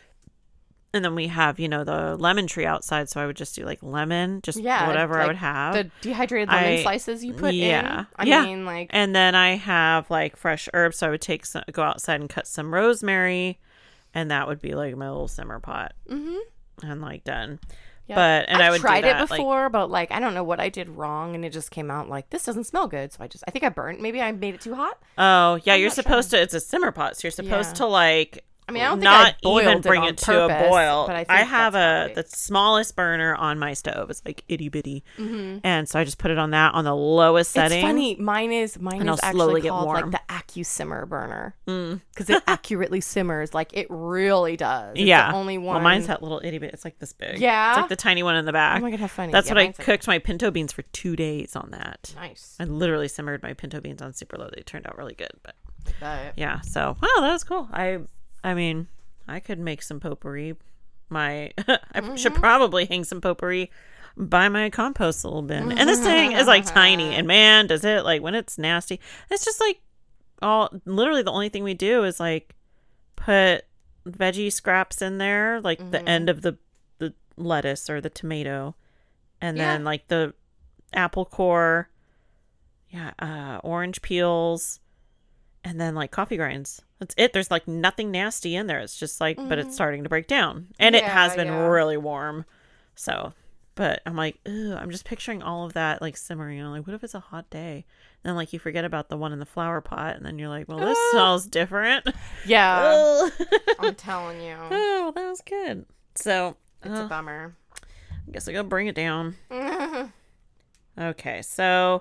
Speaker 1: And then we have, you know, the lemon tree outside. So I would just do like lemon, just yeah, whatever like I would have.
Speaker 2: The dehydrated lemon I, slices you put
Speaker 1: yeah,
Speaker 2: in. I
Speaker 1: yeah.
Speaker 2: mean, like.
Speaker 1: And then I have like fresh herbs. So I would take some, go outside and cut some rosemary. And that would be like my little simmer pot. Mm-hmm. And like done. Yep. But, and
Speaker 2: I've
Speaker 1: I would
Speaker 2: tried
Speaker 1: do that,
Speaker 2: it before, like, but like, I don't know what I did wrong. And it just came out like, this doesn't smell good. So I just, I think I burnt. Maybe I made it too hot.
Speaker 1: Oh, yeah. I'm you're supposed sure. to, it's a simmer pot. So you're supposed yeah. to like.
Speaker 2: I mean, I don't think
Speaker 1: not
Speaker 2: I boiled
Speaker 1: even bring
Speaker 2: it,
Speaker 1: it to
Speaker 2: purpose,
Speaker 1: a boil.
Speaker 2: But I, think
Speaker 1: I have a
Speaker 2: right.
Speaker 1: the smallest burner on my stove. It's like itty bitty, mm-hmm. and so I just put it on that on the lowest setting.
Speaker 2: It's funny. Mine is mine and is I'll actually called like the AccuSimmer burner because mm. it accurately simmers. Like it really does. It's
Speaker 1: yeah,
Speaker 2: the only one.
Speaker 1: Well, mine's that little itty bit. It's like this big.
Speaker 2: Yeah,
Speaker 1: it's like the tiny one in the back.
Speaker 2: Oh my god, how funny!
Speaker 1: That's
Speaker 2: yeah,
Speaker 1: what I cooked like... my pinto beans for two days on that.
Speaker 2: Nice.
Speaker 1: I literally simmered my pinto beans on super low. They turned out really good, but
Speaker 2: that.
Speaker 1: yeah. So wow, that was cool. I I mean. I could make some potpourri. My I mm-hmm. should probably hang some potpourri by my compost little bin. And this thing is like tiny. And man, does it like when it's nasty. It's just like all literally the only thing we do is like put veggie scraps in there, like mm-hmm. the end of the, the lettuce or the tomato. And yeah. then like the apple core, yeah, uh, orange peels, and then like coffee grinds. That's it. There's like nothing nasty in there. It's just like, mm-hmm. but it's starting to break down. And yeah, it has been yeah. really warm. So, but I'm like, ugh, I'm just picturing all of that like simmering. I'm like, what if it's a hot day? And then like you forget about the one in the flower pot. And then you're like, well, this uh, smells different.
Speaker 2: Yeah. I'm telling you.
Speaker 1: Oh, that was good. So.
Speaker 2: It's
Speaker 1: uh,
Speaker 2: a bummer.
Speaker 1: I guess I gotta bring it down. Okay. So.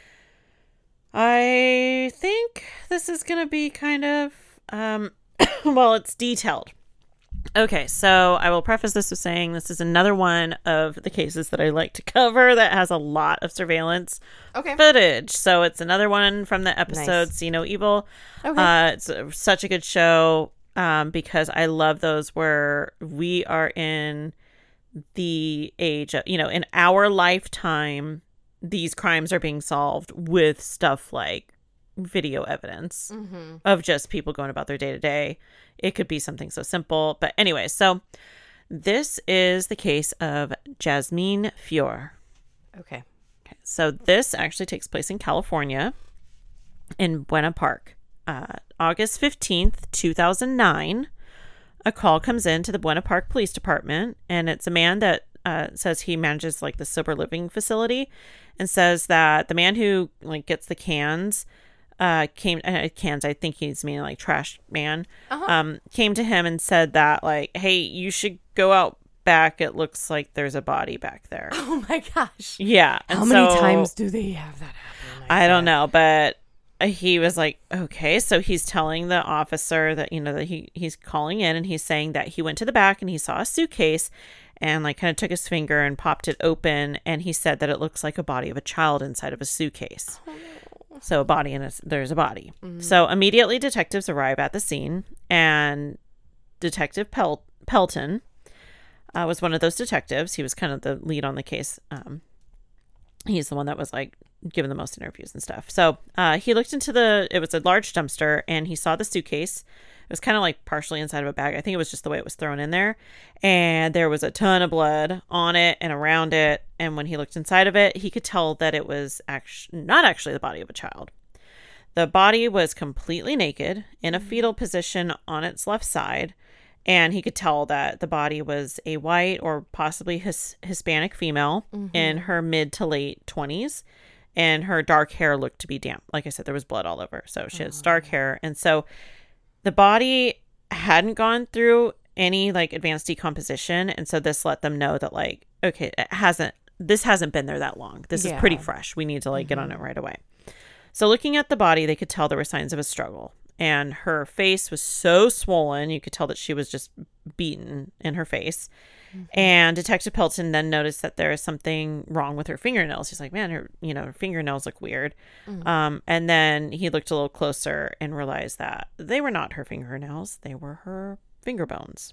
Speaker 1: I think this is going to be kind of, um, well, it's detailed. Okay, so I will preface this with saying this is another one of the cases that I like to cover that has a lot of surveillance
Speaker 2: okay.
Speaker 1: footage. So it's another one from the episode nice. See No Evil. Okay. Uh, it's a, such a good show um, because I love those where we are in the age of, you know, in our lifetime, these crimes are being solved with stuff like video evidence mm-hmm. of just people going about their day to day. It could be something so simple. But anyway, so This is the case of Jasmine Fior.
Speaker 2: Okay.
Speaker 1: Okay. So this actually takes place in California, in Buena Park. Uh, August fifteenth, two thousand nine, a call comes in to the Buena Park Police Department, and it's a man that uh, says he manages like the sober living facility, and says that the man who like gets the cans uh, came uh, cans. I think he's meaning like trash man. Uh-huh. Um, came to him and said that like, hey, you should go out back. It looks like there's a body back there.
Speaker 2: Oh my gosh.
Speaker 1: Yeah.
Speaker 2: How many so, times do they have that happen? Like
Speaker 1: I don't
Speaker 2: that?
Speaker 1: know, but he was like, okay. So he's telling the officer that, you know, that he, he's calling in, and he's saying that he went to the back and he saw a suitcase and like kind of took his finger and popped it open. And he said that it looks like a body of a child inside of a suitcase. Oh, no. So a body and a, there's a body. Mm-hmm. So immediately detectives arrive at the scene, and Detective Pel- Pelton uh, was one of those detectives. He was kind of the lead on the case. Um, he's the one that was like given the most interviews and stuff. So uh, he looked into the, it was a large dumpster, and he saw the suitcase. It was kind of like partially inside of a bag. I think it was just the way it was thrown in there. And there was a ton of blood on it and around it. And when he looked inside of it, he could tell that it was actually not actually the body of a child. The body was completely naked in a fetal position on its left side. And he could tell that the body was a white or possibly his Hispanic female mm-hmm. in her mid to late twenties. And her dark hair looked to be damp. Like I said, there was blood all over. So she has dark hair. And so the body hadn't gone through any like advanced decomposition. And so this let them know that like, okay, it hasn't, this hasn't been there that long. This yeah. is pretty fresh. We need to like mm-hmm. get on it right away. So looking at the body, they could tell there were signs of a struggle. And her face was so swollen, you could tell that she was just beaten in her face. Mm-hmm. And Detective Pelton then noticed that there is something wrong with her fingernails. He's like, man, her, you know, her fingernails look weird. Mm-hmm. Um, and then he looked a little closer and realized that they were not her fingernails. They were her finger bones.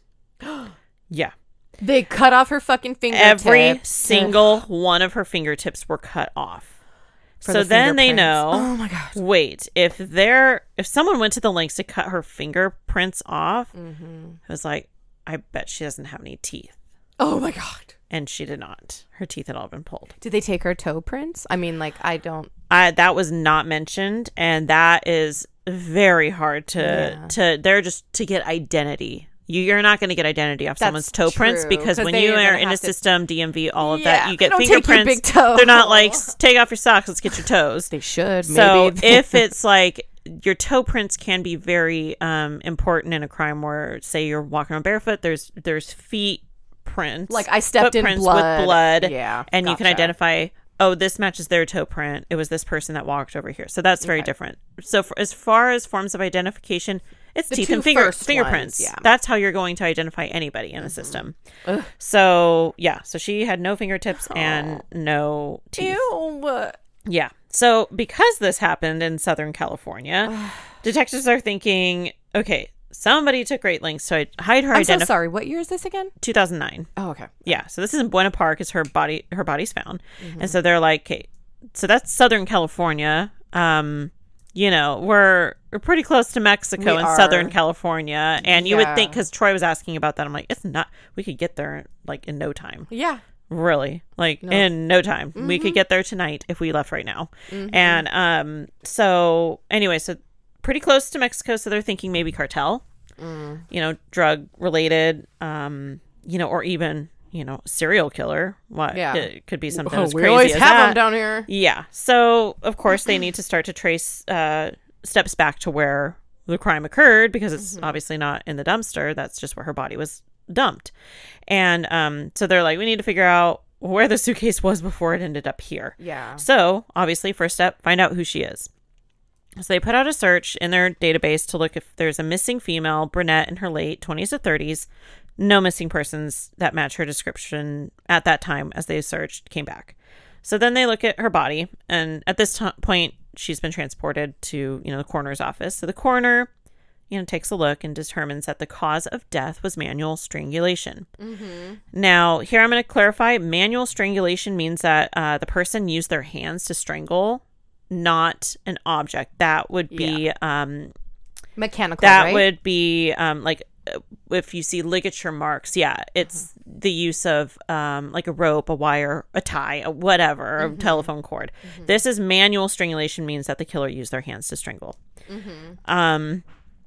Speaker 1: Yeah.
Speaker 2: They cut off her fucking fingertips.
Speaker 1: Every single one of her fingertips were cut off. So the then they know,
Speaker 2: oh my gosh.
Speaker 1: Wait, if they're, if someone went to the lengths to cut her fingerprints off, mm-hmm. it was like, I bet she doesn't have any teeth.
Speaker 2: Oh my God.
Speaker 1: And she did not. Her teeth had all been pulled.
Speaker 2: Did they take her toe prints? I mean, like, I don't.
Speaker 1: I, that was not mentioned. And that is very hard to, yeah. to, they're just to get identity. You're not going to get identity off That's someone's toe true, prints because when you are in a to... system, D M V, all of yeah, that, you get fingerprints. Big toe. They're not like, take off your socks, let's get your toes.
Speaker 2: They should.
Speaker 1: So
Speaker 2: maybe.
Speaker 1: if it's like, your toe prints can be very um, important in a crime where, say, you're walking around barefoot, there's there's feet prints.
Speaker 2: Like I stepped in blood.
Speaker 1: with blood.
Speaker 2: Yeah.
Speaker 1: And
Speaker 2: gotcha.
Speaker 1: You can identify, oh, this matches their toe print. It was this person that walked over here. So that's very okay. different. So for, as far as forms of identification, it's the teeth and finger, fingerprints. Ones, yeah. That's how you're going to identify anybody in mm-hmm. a system. Ugh. So, yeah. So she had no fingertips oh. and no teeth.
Speaker 2: Ew.
Speaker 1: Yeah. So because this happened in Southern California, detectives are thinking, okay, somebody took great lengths to hide her
Speaker 2: I'm
Speaker 1: identity.
Speaker 2: so sorry. What year is this again?
Speaker 1: two thousand nine.
Speaker 2: Oh, okay.
Speaker 1: Yeah. So this is in Buena Park is her body, her body's found. Mm-hmm. And so they're like, okay, so that's Southern California. Um, you know, we're we're pretty close to Mexico we and are. Southern California. And you yeah. would think, because Troy was asking about that, I'm like, it's not, we could get there like in no time.
Speaker 2: Yeah.
Speaker 1: Really, like no. in no time. Mm-hmm. We could get there tonight if we left right now. Mm-hmm. And um, so anyway, so pretty close to Mexico. So they're thinking maybe cartel, mm. you know, drug related, um, you know, or even, you know, serial killer. What? Yeah. It could be something oh, as
Speaker 2: we
Speaker 1: crazy
Speaker 2: always
Speaker 1: as
Speaker 2: have
Speaker 1: that.
Speaker 2: them down here.
Speaker 1: Yeah. So of course they need to start to trace uh, steps back to where the crime occurred, because it's mm-hmm. obviously not in the dumpster. That's just where her body was dumped. And um, so they're like, we need to figure out where the suitcase was before it ended up here.
Speaker 2: Yeah.
Speaker 1: So obviously, first step, find out who she is. So they put out a search in their database to look if there's a missing female, brunette in her late twenties to thirties. No missing persons that match her description at that time as they searched came back. So then they look at her body. And at this t- point, she's been transported to, you know, the coroner's office. So the coroner, you know, takes a look and determines that the cause of death was manual strangulation. Mm-hmm. Now, here I'm going to clarify. Manual strangulation means that uh, the person used their hands to strangle, not an object. That would be...
Speaker 2: Yeah.
Speaker 1: Um,
Speaker 2: mechanical,
Speaker 1: That
Speaker 2: right?
Speaker 1: would be um, like if you see ligature marks, yeah, it's mm-hmm. the use of um, like a rope, a wire, a tie, a whatever, mm-hmm. a telephone cord. Mm-hmm. This is manual strangulation, means that the killer used their hands to strangle. Mm-hmm. Um,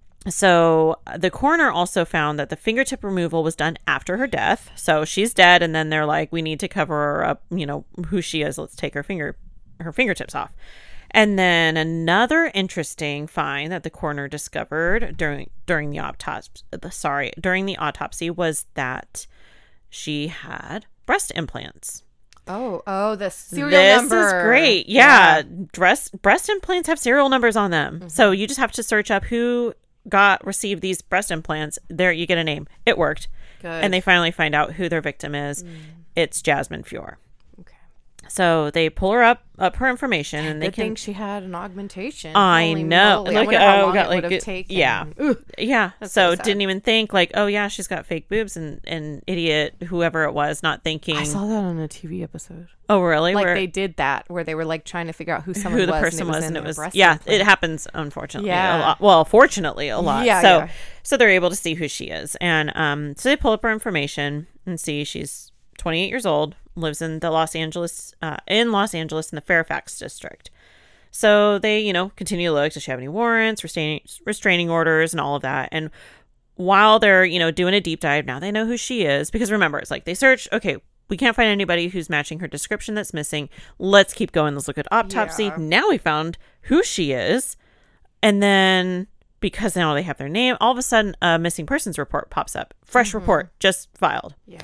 Speaker 1: so the coroner also found that the fingertip removal was done after her death. So she's dead, and then they're like, we need to cover her up, you know, who she is. Let's take her finger, her fingertips off. And then another interesting find that the coroner discovered during during the autopsy, sorry, during the autopsy was that she had breast implants.
Speaker 2: Oh, oh, the serial
Speaker 1: this
Speaker 2: number.
Speaker 1: This is great. Yeah, yeah. Breast breast implants have serial numbers on them. Mm-hmm. So you just have to search up who got received these breast implants. There you get a name. It worked.
Speaker 2: Good.
Speaker 1: And they finally find out who their victim is. Mm. It's Jasmine Fior.
Speaker 2: Okay.
Speaker 1: So they pull her up, up her information, and they
Speaker 2: Good
Speaker 1: can.
Speaker 2: think she had an augmentation.
Speaker 1: I
Speaker 2: Holy
Speaker 1: know.
Speaker 2: moly.
Speaker 1: Like,
Speaker 2: I wonder how
Speaker 1: oh,
Speaker 2: long
Speaker 1: got
Speaker 2: it
Speaker 1: like
Speaker 2: would have
Speaker 1: it-
Speaker 2: taken.
Speaker 1: yeah,
Speaker 2: Ooh,
Speaker 1: yeah.
Speaker 2: That's
Speaker 1: So
Speaker 2: so sad.
Speaker 1: didn't even think like, oh yeah, she's got fake boobs, and and idiot whoever it was, not thinking.
Speaker 2: I saw that on a T V episode.
Speaker 1: Oh really?
Speaker 2: Like
Speaker 1: Where,
Speaker 2: they did that, where they were like trying to figure out who someone
Speaker 1: who the
Speaker 2: was,
Speaker 1: person
Speaker 2: and it was,
Speaker 1: was,
Speaker 2: in
Speaker 1: and it
Speaker 2: their
Speaker 1: was
Speaker 2: breast
Speaker 1: yeah.
Speaker 2: implant.
Speaker 1: It happens unfortunately
Speaker 2: Yeah.
Speaker 1: a lot. Well, fortunately a lot.
Speaker 2: Yeah,
Speaker 1: so
Speaker 2: yeah.
Speaker 1: so they're able to see who she is, and um, so they pull up her information and see she's twenty-eight years old, lives in the Los Angeles, uh, in Los Angeles in the Fairfax district. So they, you know, continue to look. Does she have any warrants, restraining restraining orders, and all of that? And while they're, you know, doing a deep dive, now they know who she is, because remember, it's like they search. Okay, we can't find anybody who's matching her description that's missing. Let's keep going. Let's look at autopsy.
Speaker 2: Yeah.
Speaker 1: Now we found who she is, and then because now they have their name, all of a sudden a missing persons report pops up. Fresh mm-hmm. report just filed.
Speaker 2: Yeah.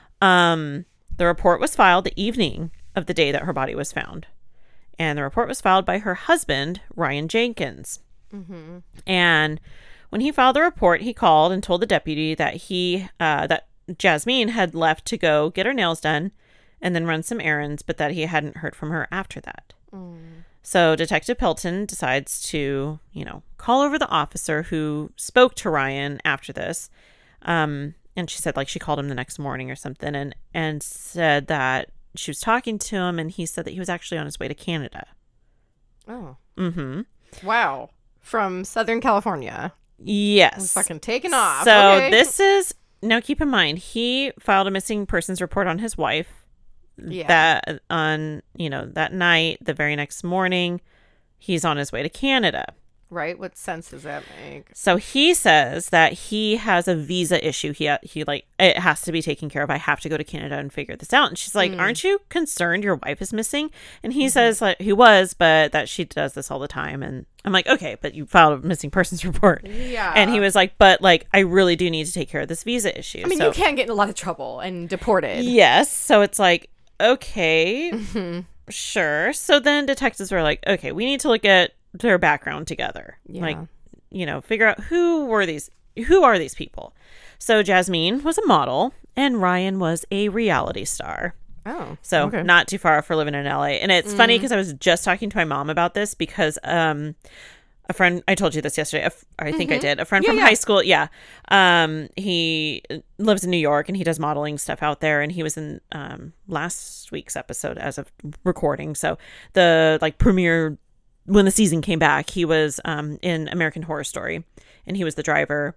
Speaker 1: Um, the report was filed the evening of the day that her body was found. And the report was filed by her husband, Ryan Jenkins. Mm-hmm. And when he filed the report, he called and told the deputy that he, uh, that Jasmine had left to go get her nails done and then run some errands, but that he hadn't heard from her after that. Mm. So Detective Pelton decides to, you know, call over the officer who spoke to Ryan after this. Um, and she said, like, she called him the next morning or something and, and said that she was talking to him, and he said that he was actually on his way to Canada.
Speaker 2: Oh.
Speaker 1: Mm-hmm.
Speaker 2: Wow. From Southern California.
Speaker 1: Yes.
Speaker 2: I'm fucking taking off.
Speaker 1: So
Speaker 2: okay.
Speaker 1: this is, now keep in mind, he filed a missing persons report on his wife.
Speaker 2: Yeah.
Speaker 1: That on, you know, that night, the very next morning, he's on his way to Canada.
Speaker 2: Right? What sense does that make?
Speaker 1: So he says that he has a visa issue. He, he like, it has to be taken care of. I have to go to Canada and figure this out. And she's like, mm. aren't you concerned your wife is missing? And he mm-hmm. says like he was, but that she does this all the time. And I'm like, okay, but you filed a missing persons report.
Speaker 2: Yeah.
Speaker 1: And he was like, but like, I really do need to take care of this visa issue.
Speaker 2: I mean,
Speaker 1: so,
Speaker 2: you can get in a lot of trouble and deported.
Speaker 1: Yes. So it's like, okay, mm-hmm. sure. So then detectives were like, okay, we need to look at their background together. Yeah. Like, you know, figure out who were these, who are these people? So Jasmine was a model and Ryan was a reality star.
Speaker 2: Oh,
Speaker 1: so
Speaker 2: okay.
Speaker 1: Not too far for living in L A. And it's mm. funny because I was just talking to my mom about this because um, a friend, I told you this yesterday, a f- I think mm-hmm. I did, a friend
Speaker 2: yeah,
Speaker 1: from
Speaker 2: yeah.
Speaker 1: high school. Yeah. Um, he lives in New York and he does modeling stuff out there. And he was in um, last week's episode as of recording. So the like premiere, when the season came back, he was um, in American Horror Story, and he was the driver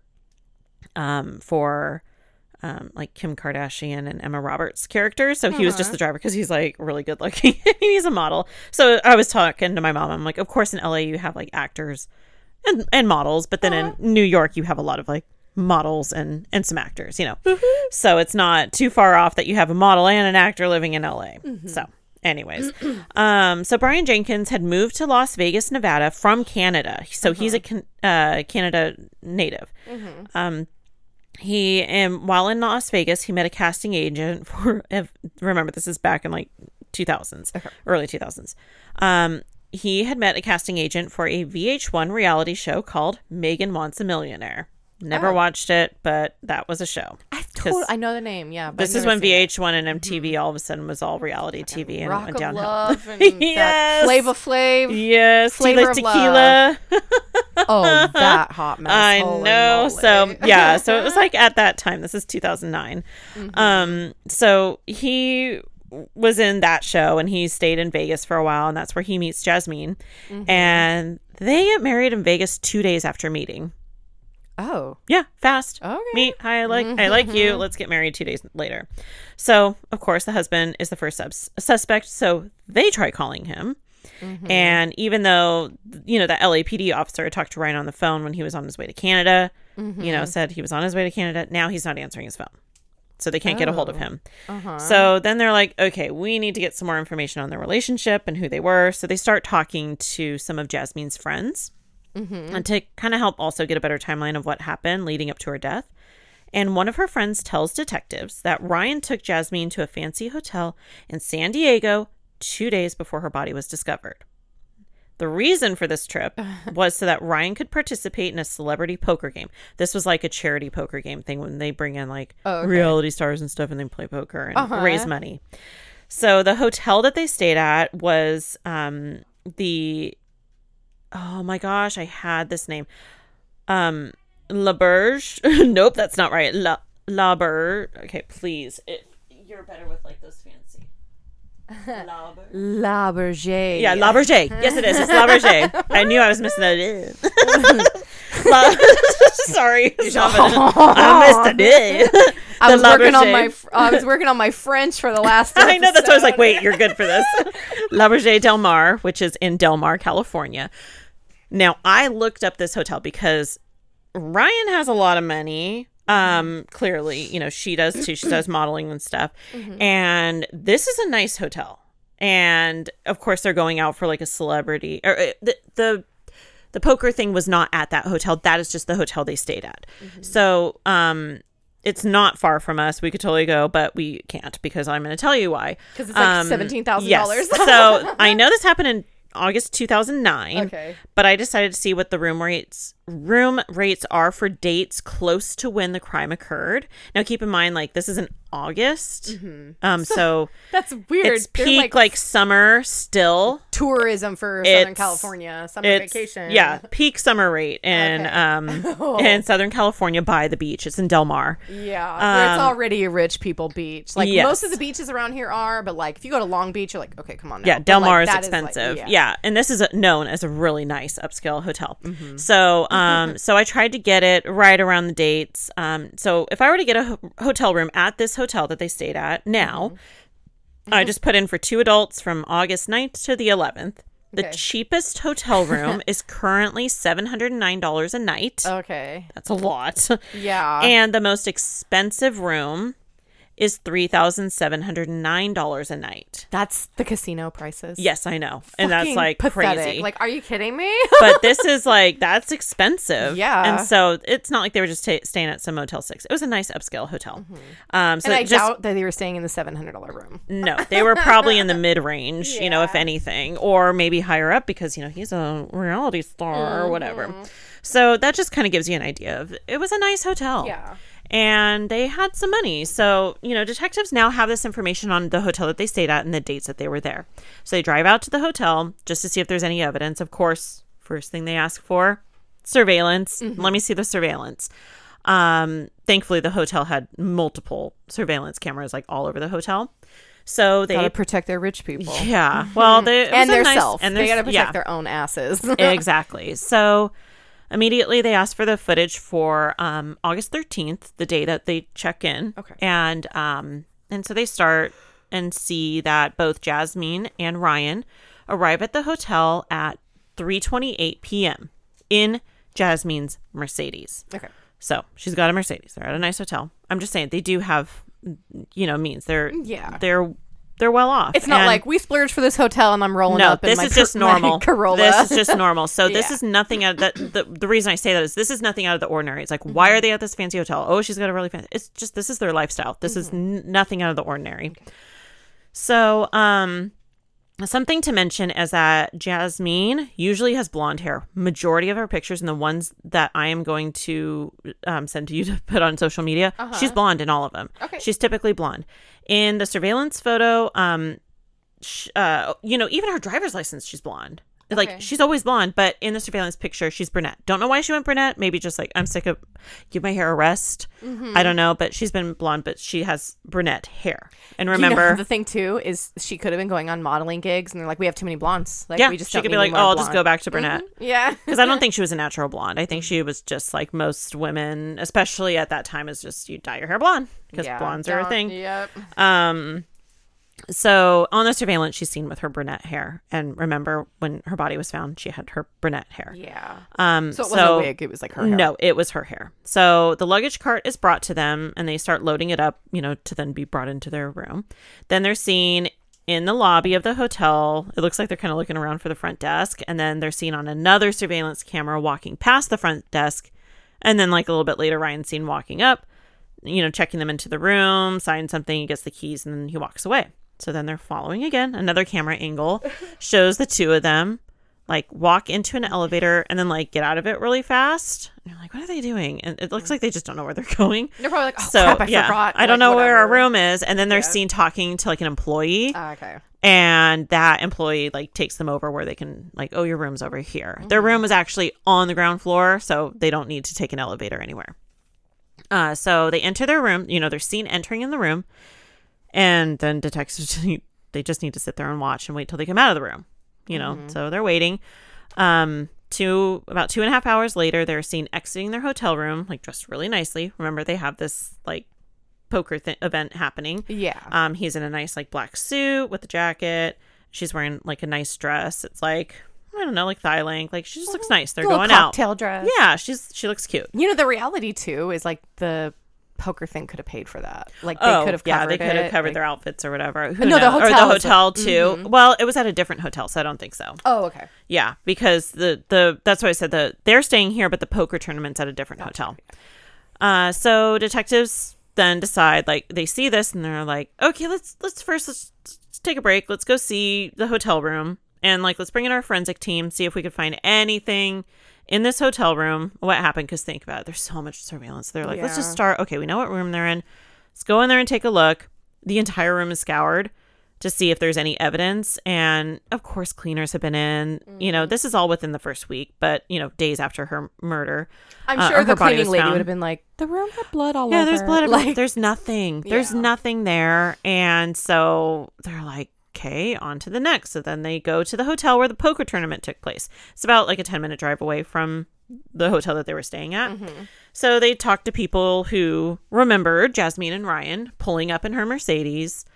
Speaker 1: um, for um, like Kim Kardashian and Emma Roberts' characters. So uh-huh. he was just the driver because he's like really good looking. He's a model. So I was talking to my mom. I'm like, of course in L A you have like actors and, and models, but then uh-huh. in New York you have a lot of like models and, and some actors, you know. Mm-hmm. So it's not too far off that you have a model and an actor living in L A. Mm-hmm. So. Anyways, um, so Brian Jenkins had moved to Las Vegas, Nevada from Canada. So uh-huh. he's a can- uh, Canada native. Mm-hmm. Um, he, and while in Las Vegas, he met a casting agent for, if, remember, this is back in like two thousands, okay. early two thousands. Um, he had met a casting agent for a V H one reality show called Megan Wants a Millionaire. Never oh. watched it, but that was a show.
Speaker 2: I totally, I know the name, yeah. But
Speaker 1: this is when V H one and M T V mm-hmm. all of a sudden was all reality T V and
Speaker 2: Rock
Speaker 1: it went
Speaker 2: of
Speaker 1: downhill.
Speaker 2: Love and
Speaker 1: yes.
Speaker 2: that Flava Flav.
Speaker 1: Yes,
Speaker 2: Flavor
Speaker 1: tequila.
Speaker 2: Of Love. Oh, that hot mess.
Speaker 1: I
Speaker 2: Holy
Speaker 1: know.
Speaker 2: moly.
Speaker 1: So yeah, so it was like at that time. This is two thousand nine. Mm-hmm. Um, so he was in that show and he stayed in Vegas for a while, and that's where he meets Jasmine, mm-hmm. and they get married in Vegas two days after meeting.
Speaker 2: Oh.
Speaker 1: Yeah, fast.
Speaker 2: Okay.
Speaker 1: Meet. Hi, I like I like you. Let's get married two days later. So, of course, the husband is the first subs- suspect. So they try calling him. Mm-hmm. And even though, you know, the L A P D officer talked to Ryan on the phone when he was on his way to Canada, mm-hmm. you know, said he was on his way to Canada. Now he's not answering his phone. So they can't oh. get a hold of him. Uh-huh. So then they're like, okay, we need to get some more information on their relationship and who they were. So they start talking to some of Jasmine's friends. Mm-hmm. And to kind of help also get a better timeline of what happened leading up to her death. And one of her friends tells detectives that Ryan took Jasmine to a fancy hotel in San Diego two days before her body was discovered. The reason for this trip was so that Ryan could participate in a celebrity poker game. This was like a charity poker game thing when they bring in like oh, okay. reality stars and stuff and they play poker and uh-huh. raise money. So the hotel that they stayed at was um, the... Oh my gosh, I had this name. Um, La Berge. Nope, that's not right. La La Berge. Okay, please. It, you're better with like those fancy. La Berge.
Speaker 2: La Berge.
Speaker 1: Yeah, La Berge. Yes, it is. It's La Berge. I knew I was missing that. La- Sorry, I missed a day.
Speaker 2: I was working on my I was working on my French for the last episode.
Speaker 1: I know, that's why I was like, wait, you're good for this. La Berge Del Mar, which is in Del Mar, California. Now, I looked up this hotel because Ryan has a lot of money. Um, clearly, you know, she does too. She does modeling and stuff. Mm-hmm. And this is a nice hotel. And of course, they're going out for like a celebrity. Or uh, the the the poker thing was not at that hotel. That is just the hotel they stayed at. Mm-hmm. So, um, it's not far from us. We could totally go, but we can't because I'm going to tell you why.
Speaker 2: Because it's like um, seventeen thousand dollars.
Speaker 1: Yes. So I know this happened in August two thousand nine.
Speaker 2: Okay.
Speaker 1: But I decided to see what the room rates room rates are for dates close to when the crime occurred. Now keep in mind, like, this is in August. Mm-hmm. Um so, so
Speaker 2: that's weird.
Speaker 1: It's They're peak like, like summer still.
Speaker 2: Tourism for Southern California. Summer vacation.
Speaker 1: Yeah. Peak summer rate in okay. um oh. in Southern California by the beach. It's in Del Mar.
Speaker 2: Yeah. Um, where it's already a rich people beach. Like yes. most of the beaches around here are, but like if you go to Long Beach, you're like, okay, come on now.
Speaker 1: Yeah, Del
Speaker 2: but,
Speaker 1: Mar
Speaker 2: like,
Speaker 1: is expensive.
Speaker 2: Is like,
Speaker 1: yeah. yeah. And this is a, known as a really nice upscale hotel. Mm-hmm. So um so I tried to get it right around the dates. Um so if I were to get a ho- hotel room at this hotel that they stayed at now, mm-hmm. I just put in for two adults from August ninth to the eleventh. The okay. cheapest hotel room is currently seven hundred nine dollars a night.
Speaker 2: Okay.
Speaker 1: That's a lot.
Speaker 2: Yeah.
Speaker 1: And the most expensive room is three thousand seven hundred nine dollars a night.
Speaker 2: That's the casino prices.
Speaker 1: Yes, I know. And that's like
Speaker 2: pathetic.
Speaker 1: Crazy.
Speaker 2: Like, are you kidding me?
Speaker 1: But this is like, that's expensive.
Speaker 2: Yeah.
Speaker 1: And so it's not like they were just t- staying at some Motel six. It was a nice upscale hotel. Mm-hmm. Um, so
Speaker 2: and I
Speaker 1: just,
Speaker 2: doubt that they were staying in the seven hundred dollars room.
Speaker 1: No, they were probably in the mid-range,
Speaker 2: yeah.
Speaker 1: you know, if anything. Or maybe higher up because, you know, he's a reality star mm-hmm. or whatever. So that just kind of gives you an idea of, it was a nice hotel.
Speaker 2: Yeah.
Speaker 1: And they had some money. So, you know, detectives now have this information on the hotel that they stayed at and the dates that they were there. So they drive out to the hotel just to see if there's any evidence. Of course, first thing they ask for, surveillance. Mm-hmm. Let me see the surveillance. Um, thankfully, the hotel had multiple surveillance cameras like all over the hotel. So they
Speaker 2: gotta protect their rich people.
Speaker 1: Yeah. Well, they
Speaker 2: and their
Speaker 1: nice,
Speaker 2: self. And they gotta protect yeah. their own asses.
Speaker 1: Exactly. So immediately, they asked for the footage for um, August thirteenth, the day that they check in.
Speaker 2: Okay.
Speaker 1: And um, and so they start and see that both Jasmine and Ryan arrive at the hotel at three twenty-eight p.m. in Jasmine's Mercedes.
Speaker 2: Okay.
Speaker 1: So she's got a Mercedes. They're at a nice hotel. I'm just saying, they do have, you know, means. They're
Speaker 2: yeah.
Speaker 1: They're they're well off.
Speaker 2: It's not and like we splurged for this hotel and I'm rolling
Speaker 1: no,
Speaker 2: up in
Speaker 1: this
Speaker 2: my,
Speaker 1: is just
Speaker 2: my
Speaker 1: normal.
Speaker 2: Corolla.
Speaker 1: This is just normal. So
Speaker 2: yeah.
Speaker 1: this is nothing out of that. The, the reason I say that is this is nothing out of the ordinary. It's like, mm-hmm. why are they at this fancy hotel? Oh, she's got a really fancy. It's just, this is their lifestyle. This mm-hmm. is n- nothing out of the ordinary. Okay. So, um, something to mention is that Jasmine usually has blonde hair. Majority of her pictures and the ones that I am going to um, send to you to put on social media, uh-huh. she's blonde in all of them.
Speaker 2: Okay.
Speaker 1: She's typically blonde. In the surveillance photo, um, sh- uh, you know, even her driver's license, she's blonde. Like,
Speaker 2: Okay.
Speaker 1: she's always blonde, but in the surveillance picture, she's brunette. Don't know why she went brunette. Maybe just like, I'm sick of, give my hair a rest.
Speaker 2: Mm-hmm.
Speaker 1: I don't know, but she's been blonde, but she has brunette hair. And remember,
Speaker 2: You know, the thing too is she could have been going on modeling gigs, and they're like, we have too many blondes. Like,
Speaker 1: yeah,
Speaker 2: we just
Speaker 1: she
Speaker 2: don't
Speaker 1: could
Speaker 2: need
Speaker 1: be like,
Speaker 2: any
Speaker 1: oh,
Speaker 2: more
Speaker 1: I'll just go
Speaker 2: blonde."
Speaker 1: back to brunette.
Speaker 2: Mhm. Yeah,
Speaker 1: Because I don't think she was a natural blonde. I think she was just like most women, especially at that time, is just you dye your hair blonde because
Speaker 2: Yeah,
Speaker 1: blondes are a
Speaker 2: don't-
Speaker 1: thing.
Speaker 2: Yep.
Speaker 1: Um, so on the surveillance, she's seen with her brunette hair, and remember when her body was found, she had her brunette hair.
Speaker 2: Yeah.
Speaker 1: Um,
Speaker 2: So it wasn't a wig; it was like her hair.
Speaker 1: No, it was her hair. So the luggage cart is brought to them, and they start loading it up, you know, to then be brought into their room. Then they're seen in the lobby of the hotel. It looks like they're kind of looking around for the front desk, and then they're seen on another surveillance camera walking past the front desk, and then like a little bit later, Ryan's seen walking up, you know, checking them into the room, signs something, he gets the keys, and then he walks away. So then they're following again. Another camera angle shows the two of them like walk into an elevator and then like get out of it really fast. And you're like, what are they doing? And it looks like they just don't know where they're going.
Speaker 2: They're probably like, oh
Speaker 1: So
Speaker 2: crap, I
Speaker 1: yeah,
Speaker 2: forgot.
Speaker 1: I don't
Speaker 2: like,
Speaker 1: know where our
Speaker 2: whatever.
Speaker 1: room is. And then they're
Speaker 2: Yeah.
Speaker 1: seen talking to like an employee.
Speaker 2: Ah, okay.
Speaker 1: And that employee like takes them over where they can like, oh, your room's over here. Their room is actually on the ground floor, so they don't need to take an elevator anywhere. Uh, so they enter their room. You know, they're seen entering in the room, and then detectives they just need to sit there and watch and wait till they come out of the room. You know,
Speaker 2: Mhm.
Speaker 1: so they're waiting. Um, two about two and a half hours later, they're seen exiting their hotel room, like dressed really nicely. Remember, they have this like poker th- event happening.
Speaker 2: Yeah.
Speaker 1: Um, he's in a nice like black suit with a jacket. She's wearing like a nice dress. It's like, I don't know, like thigh length. Like she just looks nice. They're
Speaker 2: Little
Speaker 1: going out.
Speaker 2: cocktail dress.
Speaker 1: Yeah, she's she looks cute.
Speaker 2: You know, the reality too is like the poker thing could have paid for that. Like they
Speaker 1: Oh,
Speaker 2: could have covered
Speaker 1: yeah, they could have
Speaker 2: it,
Speaker 1: covered
Speaker 2: like-
Speaker 1: their outfits or whatever. Who
Speaker 2: No, the
Speaker 1: knows? Or
Speaker 2: hotel
Speaker 1: the
Speaker 2: is a-
Speaker 1: hotel too.
Speaker 2: Mhm.
Speaker 1: Well, it was at a different hotel, so I don't think so.
Speaker 2: Oh, okay.
Speaker 1: Yeah, because the the that's why I said the they're staying here, but the poker tournament's at a different hotel. Uh, so detectives then decide, like, they see this and they're like, okay, let's let's first let's, let's take a break. Let's go see the hotel room and like let's bring in our forensic team, see if we could find anything in this hotel room. What happened? Because think about it, there's so much surveillance. They're like, let's just
Speaker 2: Yeah.
Speaker 1: start. Okay, we know what room they're in. Let's go in there and take a look. The entire room is scoured to see if there's any evidence. And of course, cleaners have been in. You know, this is all within the first week, but, you know, days after her murder.
Speaker 2: I'm
Speaker 1: uh,
Speaker 2: sure
Speaker 1: or
Speaker 2: the
Speaker 1: her body
Speaker 2: cleaning
Speaker 1: was
Speaker 2: lady
Speaker 1: found.
Speaker 2: would have been like, the room had blood all
Speaker 1: Yeah,
Speaker 2: over.
Speaker 1: there's blood everywhere.
Speaker 2: Like,
Speaker 1: There's nothing. There's
Speaker 2: Yeah.
Speaker 1: nothing there. And so they're like, okay, on to the next. So then they go to the hotel where the poker tournament took place. It's about like a ten minute drive away from the hotel that they were staying at.
Speaker 2: Mm-hmm.
Speaker 1: So they talked to people who remembered Jasmine and Ryan pulling up in her Mercedes.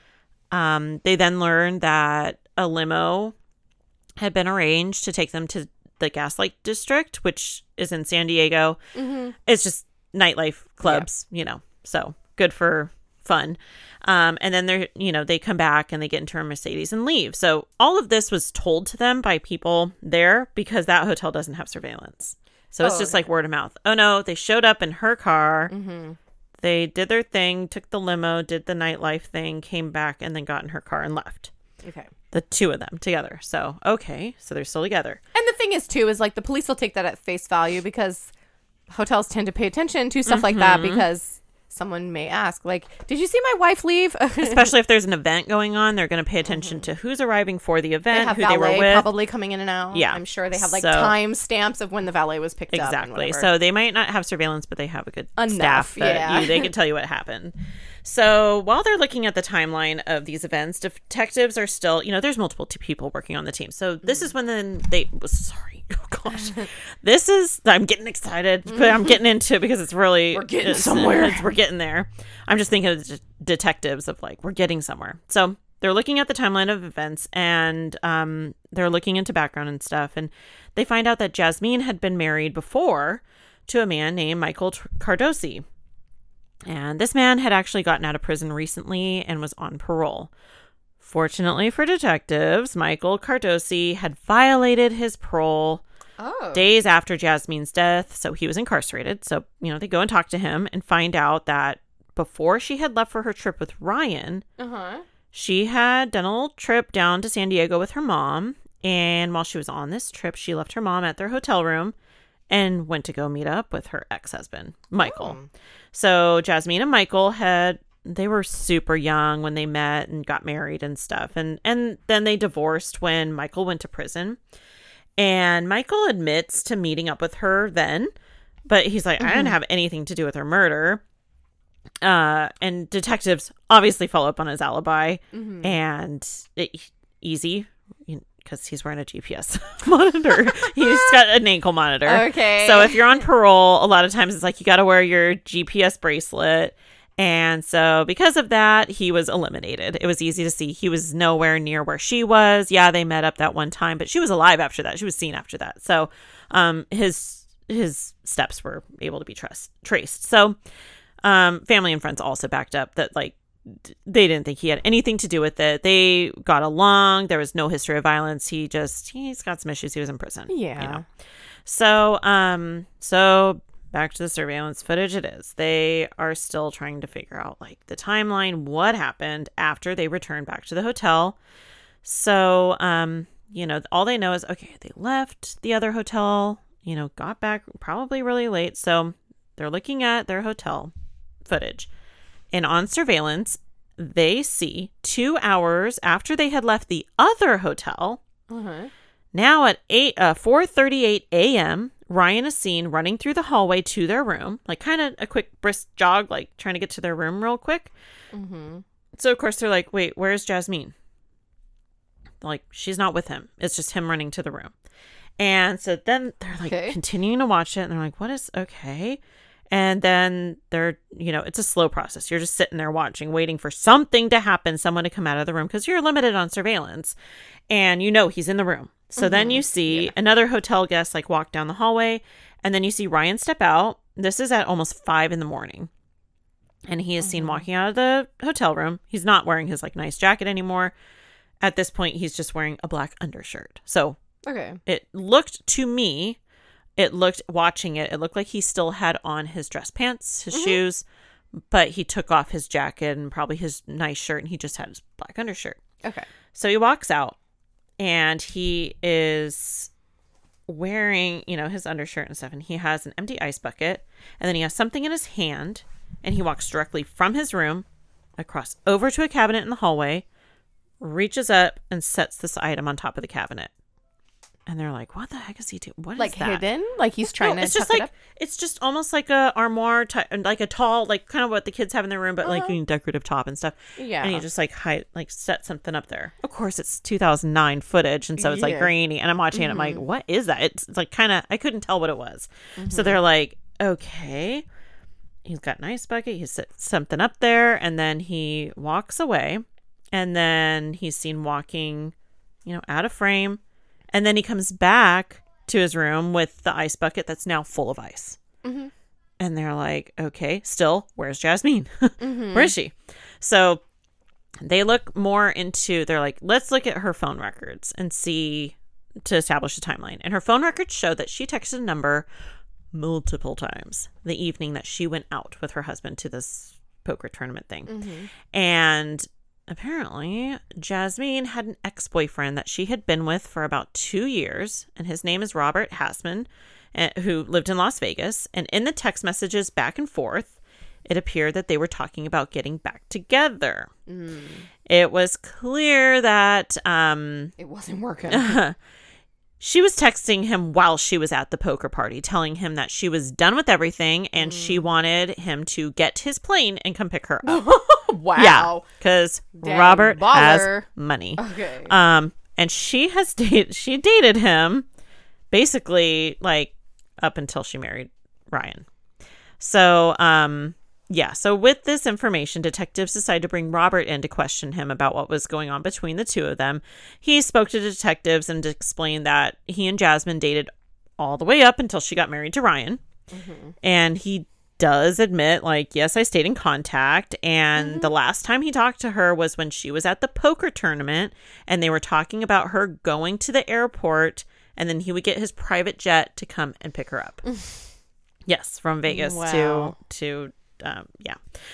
Speaker 1: Um, they then learned that a limo had been arranged to take them to the Gaslight District, which is in San Diego.
Speaker 2: Mhm.
Speaker 1: It's just nightlife clubs, you know, so good for fun. Um, and then they're, you know, they come back and they get into a Mercedes and leave. So all of this was told to them by people there because that hotel doesn't have surveillance. So it's
Speaker 2: Oh,
Speaker 1: just
Speaker 2: okay.
Speaker 1: like word of mouth. Oh no, they showed up in her car.
Speaker 2: Mm-hmm.
Speaker 1: They did their thing, took the limo, did the nightlife thing, came back, and then got in her car and left.
Speaker 2: Okay.
Speaker 1: The two of them together. So, okay. So they're still together.
Speaker 2: And the thing is, too, is like the police will take that at face value because hotels tend to pay attention to stuff like that
Speaker 1: Mm-hmm.
Speaker 2: because someone may ask, like, did you see my wife leave?
Speaker 1: Especially if there's an event going on, they're going to pay attention to who's arriving for the
Speaker 2: They
Speaker 1: event,
Speaker 2: have
Speaker 1: who they were
Speaker 2: valet
Speaker 1: with.
Speaker 2: probably coming in and out.
Speaker 1: Yeah.
Speaker 2: I'm sure they have like
Speaker 1: So-
Speaker 2: time stamps of when the valet was picked up. and
Speaker 1: Exactly.
Speaker 2: whatever.
Speaker 1: So they might not have surveillance, but they have a good
Speaker 2: Enough,
Speaker 1: staff that
Speaker 2: yeah.
Speaker 1: you, they can tell you what happened. So while they're looking at the timeline of these events, detectives are still, you know, there's multiple t- people working on the team. So this is when then they, sorry, oh gosh, this is, I'm getting excited, but I'm getting into it because it's really,
Speaker 2: We're getting
Speaker 1: it's-
Speaker 2: somewhere.
Speaker 1: it's- we're getting there. I'm just thinking of d- detectives of like, we're getting somewhere. So they're looking at the timeline of events and um, they're looking into background and stuff. And they find out that Jasmine had been married before to a man named Michael Cardosi. And this man had actually gotten out of prison recently and was on parole. Fortunately for detectives, Michael Cardosi had violated his parole
Speaker 2: oh.
Speaker 1: days after Jasmine's death, so he was incarcerated. So, you know, they go and talk to him and find out that before she had left for her trip with Ryan,
Speaker 2: Uh-huh.
Speaker 1: she had done a little trip down to San Diego with her mom. And while she was on this trip, she left her mom at their hotel room and went to go meet up with her ex-husband, Michael.
Speaker 2: Oh.
Speaker 1: So Jasmine and Michael had, they were super young when they met and got married and stuff. And, and then they divorced when Michael went to prison. And Michael admits to meeting up with her then, but he's like, mm-hmm. I didn't have anything to do with her murder. Uh, and detectives obviously follow up on his alibi, mm-hmm. and it, easy, because he's wearing a G P S monitor. He's got an ankle monitor.
Speaker 2: Okay.
Speaker 1: So if you're on parole, a lot of times it's like you got to wear your G P S bracelet. And so because of that, he was eliminated. It was easy to see he was nowhere near where she was. Yeah, they met up that one time, but she was alive after that. She was seen after that. So um, his his steps were able to be trust, traced. So um, family and friends also backed up that, like, d- they didn't think he had anything to do with it. They got along. There was no history of violence. He just, he's got some issues. He was in prison.
Speaker 2: Yeah.
Speaker 1: You know? So, um, so... back to the surveillance footage it is. They are still trying to figure out, like, the timeline, what happened after they returned back to the hotel. So, um, you know, all they know is, okay, they left the other hotel, you know, got back probably really late. So they're looking at their hotel footage. And on surveillance, they see two hours after they had left the other hotel, uh-huh. now at eight, uh, four thirty-eight a.m., Ryan is seen running through the hallway to their room, like kind of a quick brisk jog, like trying to get to their room real quick. Mm-hmm. So, of course, they're like, wait, where's Jasmine? Like, she's not with him. It's just him running to the room. And so then they're like okay. continuing to watch it. And they're like, what is okay? And then they're, you know, it's a slow process. You're just sitting there watching, waiting for something to happen, someone to come out of the room because you're limited on surveillance. And you know he's in the room. So mm-hmm. then you see yeah. another hotel guest like walk down the hallway, and then you see Ryan step out. This is at almost five in the morning. And he is mm-hmm. seen walking out of the hotel room. He's not wearing his like nice jacket anymore. At this point, he's just wearing a black undershirt. So
Speaker 2: okay.
Speaker 1: it looked to me, it looked, watching it, it looked like he still had on his dress pants, his mm-hmm. shoes, but he took off his jacket and probably his nice shirt, and he just had his black undershirt.
Speaker 2: Okay.
Speaker 1: So he walks out. And he is wearing, you know, his undershirt and stuff. And he has an empty ice bucket. And then he has something in his hand. And he walks directly from his room across over to a cabinet in the hallway, reaches up and sets this item on top of the cabinet. And they're like, what the heck is he doing? What
Speaker 2: like
Speaker 1: is that?
Speaker 2: Hidden? Like he's trying
Speaker 1: no,
Speaker 2: to
Speaker 1: it's just
Speaker 2: tuck
Speaker 1: like,
Speaker 2: it up?
Speaker 1: It's just almost like a armoire, ty- like a tall, like kind of what the kids have in their room, but uh-huh. like decorative top and stuff.
Speaker 2: Yeah.
Speaker 1: And he just like hide, like set something up there. Of course, it's two thousand nine footage, and so it's yeah. like grainy. And I'm watching mm-hmm. it, I'm like, what is that? It's, it's like kind of, I couldn't tell what it was. Mm-hmm. So they're like, okay. He's got an ice bucket. He set something up there, and then he walks away. And then he's seen walking, you know, out of frame. And then he comes back to his room with the ice bucket that's now full of ice. Mm-hmm. And they're like, okay, still, where's Jasmine? mm-hmm. Where is she? So they look more into, they're like, let's look at her phone records and see, to establish a timeline. And her phone records show that she texted a number multiple times the evening that she went out with her husband to this poker tournament thing. Mm-hmm. And apparently, Jasmine had an ex-boyfriend that she had been with for about two years, and his name is Robert Hassman, who lived in Las Vegas. And in the text messages back and forth, it appeared that they were talking about getting back together. Mm. It was clear that um,
Speaker 2: it wasn't working.
Speaker 1: She was texting him while she was at the poker party, telling him that she was done with everything and mm. she wanted him to get his plane and come pick her up.
Speaker 2: Wow.
Speaker 1: Yeah, because Robert
Speaker 2: baller.
Speaker 1: has money.
Speaker 2: Okay.
Speaker 1: Um, and she has dated, she dated him basically like up until she married Ryan. So, um, yeah. So with this information, detectives decided to bring Robert in to question him about what was going on between the two of them. He spoke to detectives and explained that he and Jasmine dated all the way up until she got married to Ryan. Mm-hmm. And he does admit, like, yes, I stayed in contact. And mm-hmm. the last time he talked to her was when she was at the poker tournament, and they were talking about her going to the airport, and then he would get his private jet to come and pick her up. Yes, from Vegas
Speaker 2: wow.
Speaker 1: to to um, yeah,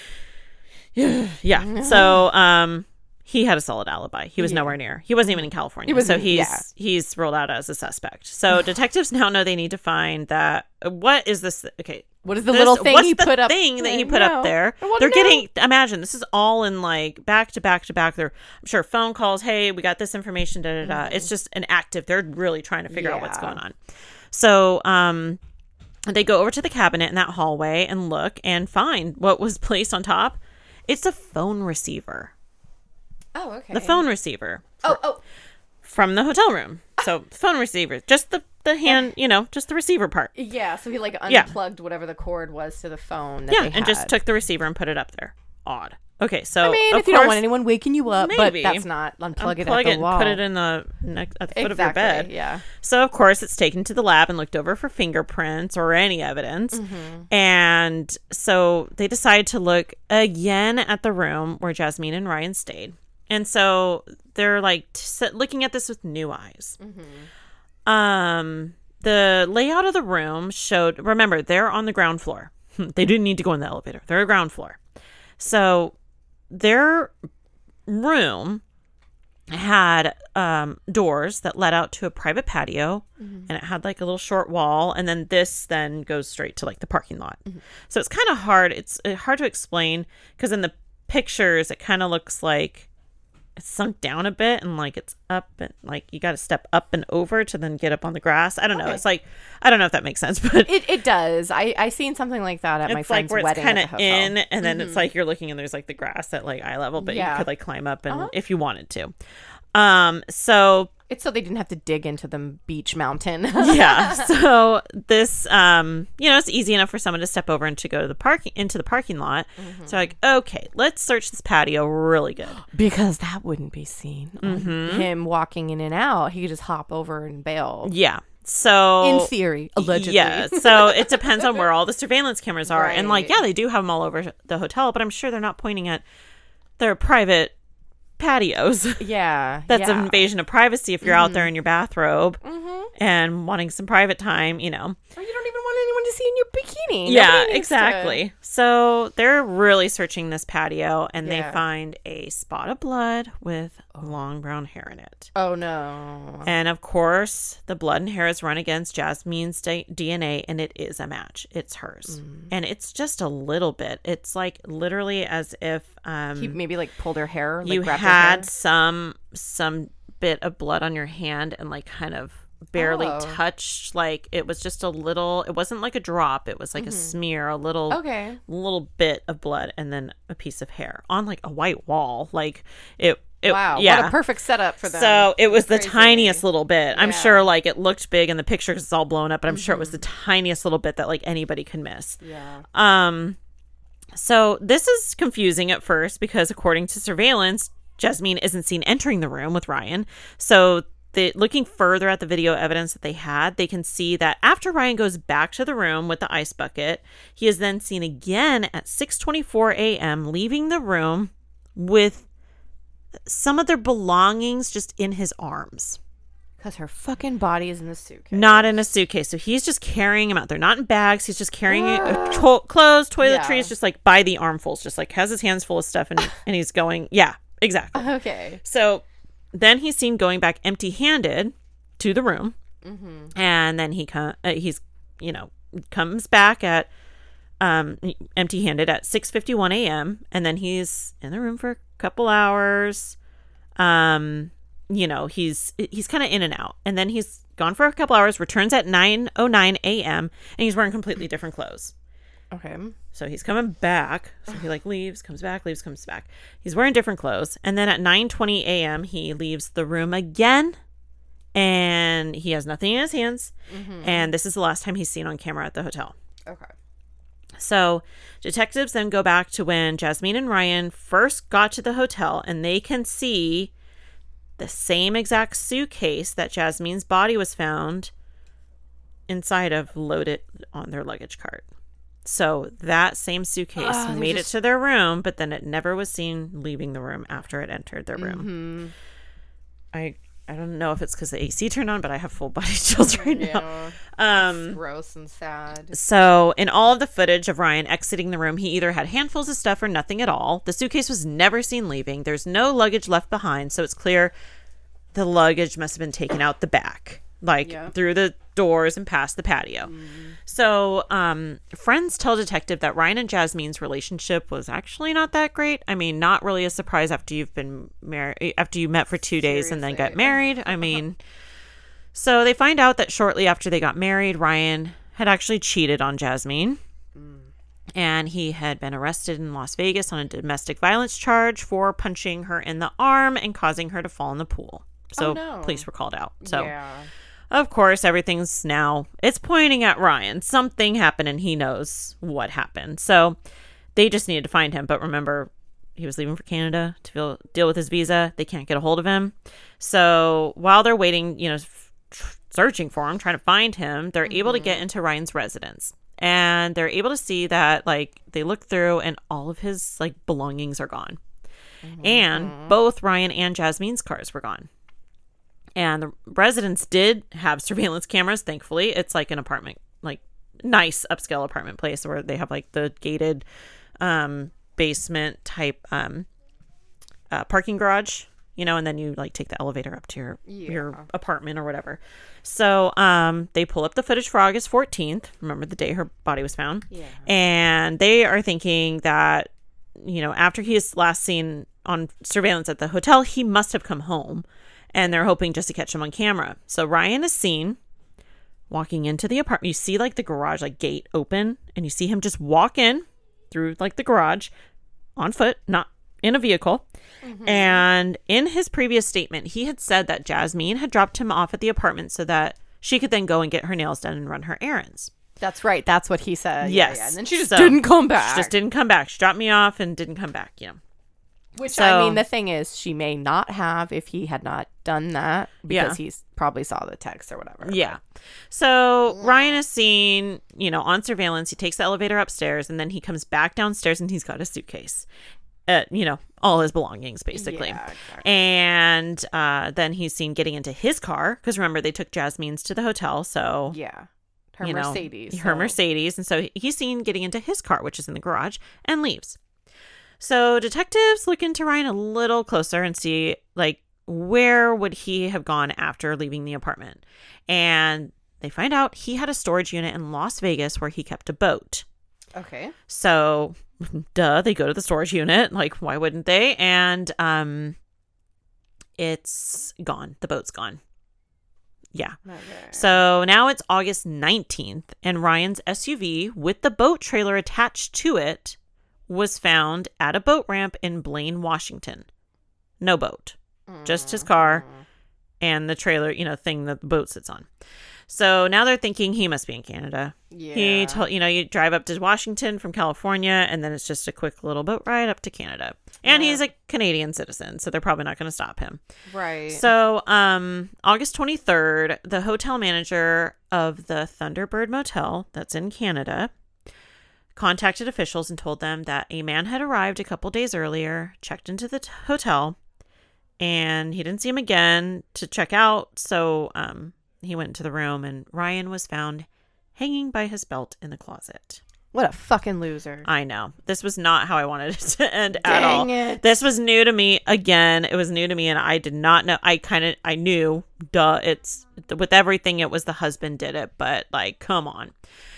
Speaker 1: yeah. So um, he had a solid alibi. He was yeah. nowhere near. He wasn't even in California.
Speaker 2: He was,
Speaker 1: so he's
Speaker 2: yeah.
Speaker 1: he's ruled out as a suspect. So detectives now know they need to find that. What is this? Okay,
Speaker 2: What is the
Speaker 1: this,
Speaker 2: little thing
Speaker 1: what's
Speaker 2: he
Speaker 1: the
Speaker 2: put up?
Speaker 1: thing that
Speaker 2: I
Speaker 1: he put
Speaker 2: know.
Speaker 1: up there?
Speaker 2: I wanna
Speaker 1: They're
Speaker 2: know.
Speaker 1: getting, imagine, this is all in like back to back to back. They're, I'm sure, phone calls. Hey, we got this information. Da da da.
Speaker 2: Mm-hmm.
Speaker 1: It's just an active. They're really trying to figure out what's
Speaker 2: Yeah.
Speaker 1: going on. So, um, they go over to the cabinet in that hallway and look and find what was placed on top. It's a phone receiver.
Speaker 2: Oh, okay.
Speaker 1: The phone receiver.
Speaker 2: Oh, oh.
Speaker 1: From the hotel room. So phone receiver, just the, the hand, you know, just the receiver part.
Speaker 2: Yeah, so he like
Speaker 1: Yeah.
Speaker 2: unplugged whatever the cord was to the phone. That
Speaker 1: Yeah,
Speaker 2: they
Speaker 1: and
Speaker 2: had.
Speaker 1: just took the receiver and put it up there. Odd. Okay, so
Speaker 2: I mean,
Speaker 1: of
Speaker 2: if you don't
Speaker 1: course,
Speaker 2: want anyone waking you up,
Speaker 1: maybe.
Speaker 2: but that's not unplug it
Speaker 1: unplug
Speaker 2: at the
Speaker 1: it
Speaker 2: wall.
Speaker 1: and put it in the next, at the foot
Speaker 2: exactly,
Speaker 1: of your bed.
Speaker 2: Yeah.
Speaker 1: So of course, it's taken to the lab and looked over for fingerprints or any evidence.
Speaker 2: Mm-hmm.
Speaker 1: And so they decide to look again at the room where Jasmine and Ryan stayed. And so they're like t- looking at this with new eyes.
Speaker 2: Mm-hmm.
Speaker 1: Um, the layout of the room showed, remember, they're on the ground floor. They didn't need to go in the elevator. They're a ground floor. So their room had um, doors that led out to a private patio, mm-hmm. and it had like a little short wall. And then this then goes straight to like the parking lot. Mm-hmm. So it's kind of hard. It's uh, hard to explain because in the pictures, it kind of looks like it's sunk down a bit and like it's up and like you got to step up and over to then get up on the grass. I don't know.
Speaker 2: Okay.
Speaker 1: It's like, I don't know if that makes sense, but
Speaker 2: It it does. I I seen something like that at my
Speaker 1: it's like
Speaker 2: friend's
Speaker 1: where it's
Speaker 2: wedding
Speaker 1: kind
Speaker 2: at
Speaker 1: of
Speaker 2: the hotel.
Speaker 1: in and then
Speaker 2: Mhm.
Speaker 1: it's like you're looking and there's like the grass at like eye level, but
Speaker 2: Yeah.
Speaker 1: you could like climb up and
Speaker 2: Uh-huh.
Speaker 1: if you wanted to. Um, so
Speaker 2: It's so they didn't have to dig into the beach mountain.
Speaker 1: yeah, so this, um, you know, it's easy enough for someone to step over and to go to the parking into the parking lot.
Speaker 2: Mm-hmm.
Speaker 1: So like, okay, let's search this patio really good.
Speaker 2: Because that wouldn't be seen. on
Speaker 1: Mm-hmm.
Speaker 2: Him walking in and out, he could just hop over and bail.
Speaker 1: Yeah. So
Speaker 2: In theory, allegedly.
Speaker 1: Yeah. So it depends on where all the surveillance cameras are. And like,
Speaker 2: Right.
Speaker 1: yeah, they do have them all over the hotel, but I'm sure they're not pointing at their private patios.
Speaker 2: Yeah.
Speaker 1: That's
Speaker 2: yeah.
Speaker 1: an invasion of privacy if you're out there in your bathrobe
Speaker 2: Mhm.
Speaker 1: and wanting some private time, you know.
Speaker 2: Or you don't even want anyone to see in your bikini.
Speaker 1: Yeah,
Speaker 2: Nobody needs
Speaker 1: exactly. So they're really searching this patio and
Speaker 2: Yeah.
Speaker 1: they find a spot of blood with long brown hair in it.
Speaker 2: To... Oh, no.
Speaker 1: And of course, the blood and hair is run against Jasmine's D- DNA, and it is a match. It's hers.
Speaker 2: Mm.
Speaker 1: And it's just a little bit. It's like literally as if um,
Speaker 2: He maybe like pulled her hair. Like,
Speaker 1: you
Speaker 2: grabbed her
Speaker 1: had
Speaker 2: hair.
Speaker 1: some some bit of blood on your hand and like kind of barely
Speaker 2: Oh.
Speaker 1: touched. Like it was just a little. It wasn't like a drop. It was like a smear, a little
Speaker 2: Okay.
Speaker 1: little bit of blood, and then a piece of hair on like a white wall. Like it. It,
Speaker 2: Wow.
Speaker 1: Yeah.
Speaker 2: What a perfect setup for them.
Speaker 1: So it was the
Speaker 2: Crazy.
Speaker 1: tiniest little bit. I'm
Speaker 2: Yeah.
Speaker 1: sure like it looked big in the picture because it's all blown up, but I'm sure it was the tiniest little bit that like anybody could miss.
Speaker 2: Yeah.
Speaker 1: Um, so this is confusing at first because according to surveillance, Jasmine isn't seen entering the room with Ryan. So the, looking further at the video evidence that they had, they can see that after Ryan goes back to the room with the ice bucket, he is then seen again at six twenty-four a.m. leaving the room with some of their belongings just in his arms.
Speaker 2: Because her fucking body is in the suitcase.
Speaker 1: Not in a suitcase. So he's just carrying them out. They're not in bags. He's just carrying it, uh, to- clothes, toiletries,
Speaker 2: Yeah.
Speaker 1: just like by the armfuls, just like has his hands full of stuff and, and he's going, yeah, exactly.
Speaker 2: Okay.
Speaker 1: So then he's seen going back empty handed to the room.
Speaker 2: Mm-hmm.
Speaker 1: And then he com- uh, he's, you know, comes back at um empty handed at six fifty-one a.m. and then he's in the room for a couple hours. Um, you know, he's he's kind of in and out. And then he's gone for a couple hours, returns at nine oh nine a.m. and he's wearing completely different clothes.
Speaker 2: Okay.
Speaker 1: So he's coming back. So he like leaves, comes back, leaves, comes back. He's wearing different clothes. And then at nine twenty a.m. he leaves the room again. And he has nothing in his hands.
Speaker 2: Mm-hmm.
Speaker 1: And this is the last time he's seen on camera at the hotel.
Speaker 2: Okay.
Speaker 1: So detectives then go back to when Jasmine and Ryan first got to the hotel, and they can see the same exact suitcase that Jasmine's body was found inside of loaded on their luggage cart. So that same suitcase
Speaker 2: Oh, they
Speaker 1: made
Speaker 2: just-
Speaker 1: it to their room, but then it never was seen leaving the room after it entered their room.
Speaker 2: Mm-hmm.
Speaker 1: I I don't know if it's because the A C turned on, but I have full body chills right now.
Speaker 2: Yeah.
Speaker 1: Um,
Speaker 2: Gross and sad.
Speaker 1: So, in all of the footage of Ryan exiting the room, he either had handfuls of stuff or nothing at all. The suitcase was never seen leaving. There's no luggage left behind, so it's clear the luggage must have been taken out the back. like
Speaker 2: Yep.
Speaker 1: through the doors and past the patio. Mm. So um, friends tell detective that Ryan and Jasmine's relationship was actually not that great. I mean, not really a surprise after you've been married, after you met for two days Seriously. and then got married. I mean, so they find out that shortly after they got married, Ryan had actually cheated on Jasmine. Mm. And he had been arrested in Las Vegas on a domestic violence charge for punching her in the arm and causing her to fall in the pool. So
Speaker 2: oh, no.
Speaker 1: police were called out. So,
Speaker 2: yeah.
Speaker 1: of course, everything's now, it's pointing at Ryan. Something happened and he knows what happened. So they just needed to find him. But remember, he was leaving for Canada to feel, deal with his visa. They can't get a hold of him. So while they're waiting, you know, f- searching for him, trying to find him, they're mm-hmm. able to get into Ryan's residence. And they're able to see that, like, they look through and all of his, like, belongings are gone. Mm-hmm. And both Ryan and Jasmine's cars were gone. And the residents did have surveillance cameras, thankfully. It's like an apartment, like nice upscale apartment place where they have like the gated um, basement type um, uh, parking garage, you know, and then you like take the elevator up to your, yeah. your apartment or whatever. So um, they pull up the footage for August fourteenth. Remember the day her body was found? Yeah. And they are thinking that, you know, after he is last seen on surveillance at the hotel, he must have come home. And they're hoping just to catch him on camera. So Ryan is seen walking into the apartment. You see like the garage like gate open and you see him just walk in through like the garage on foot, not in a vehicle. Mm-hmm. And in his previous statement, he had said that Jasmine had dropped him off at the apartment so that she could then go and get her nails done and run her errands.
Speaker 2: That's right. That's what he said.
Speaker 1: Yes.
Speaker 2: Yeah, yeah. And then she just
Speaker 1: so,
Speaker 2: didn't come back.
Speaker 1: She just didn't come back. She dropped me off and didn't come back, you know.
Speaker 2: Which,
Speaker 1: so,
Speaker 2: I mean, the thing is, she may not have if he had not done that because yeah. he's probably saw the text or whatever.
Speaker 1: Yeah. So Ryan is seen, you know, on surveillance. He takes the elevator upstairs and then he comes back downstairs and he's got a suitcase. Uh, you know, all his belongings, basically. Yeah, exactly. And uh, then he's seen getting into his car because remember, they took Jasmine's to the hotel. So,
Speaker 2: yeah. Her
Speaker 1: you know,
Speaker 2: Mercedes.
Speaker 1: Her
Speaker 2: so.
Speaker 1: Mercedes. And so he's seen getting into his car, which is in the garage, and leaves. So detectives look into Ryan a little closer and see, like, where would he have gone after leaving the apartment? And they find out he had a storage unit in Las Vegas where he kept a boat.
Speaker 2: Okay.
Speaker 1: So, duh, they go to the storage unit. Like, why wouldn't they? And um, it's gone. The boat's gone. Yeah. Okay. So now it's August nineteenth, and Ryan's S U V with the boat trailer attached to it was found at a boat ramp in Blaine, Washington. No boat. Mm. Just his car and the trailer, you know, thing that the boat sits on. So now they're thinking he must be in Canada. Yeah. He told, you know, you drive up to Washington from California and then it's just a quick little boat ride up to Canada. And yeah. he's a Canadian citizen, so they're probably not going to stop him.
Speaker 2: Right.
Speaker 1: So, um, August twenty-third, the hotel manager of the Thunderbird Motel that's in Canada contacted officials and told them that a man had arrived a couple days earlier, checked into the t- hotel, and he didn't see him again to check out. So um, he went into the room, and Ryan was found hanging by his belt in the closet.
Speaker 2: What a fucking loser.
Speaker 1: I know. This was not how I wanted it to end
Speaker 2: Dang
Speaker 1: at all.
Speaker 2: It.
Speaker 1: This was new to me. Again, it was new to me, and I did not know. I kind of, I knew, duh, it's, with everything, it was the husband did it, but, like, come on.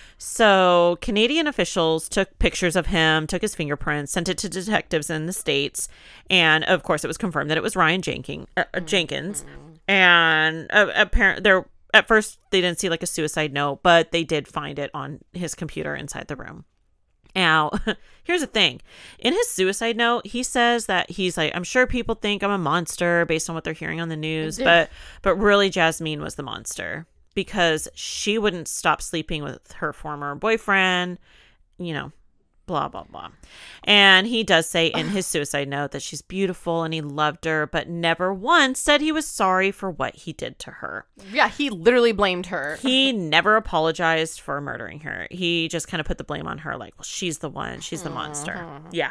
Speaker 1: So Canadian officials took pictures of him, took his fingerprints, sent it to detectives in the States. And of course, it was confirmed that it was Ryan Jenkins. Uh, mm-hmm. Jenkins. And uh, apparently, there at first they didn't see like a suicide note, but they did find it on his computer inside the room. Now, here's the thing. In his suicide note, he says that he's like, I'm sure people think I'm a monster based on what they're hearing on the news, but but really Jasmine was the monster. Because she wouldn't stop sleeping with her former boyfriend, you know, blah, blah, blah. And he does say in his suicide note that she's beautiful and he loved her, but never once said he was sorry for what he did to her.
Speaker 2: Yeah, he literally blamed her.
Speaker 1: He never apologized for murdering her. He just kind of put the blame on her, like, well, she's the one, she's the monster. Mm-hmm. Yeah.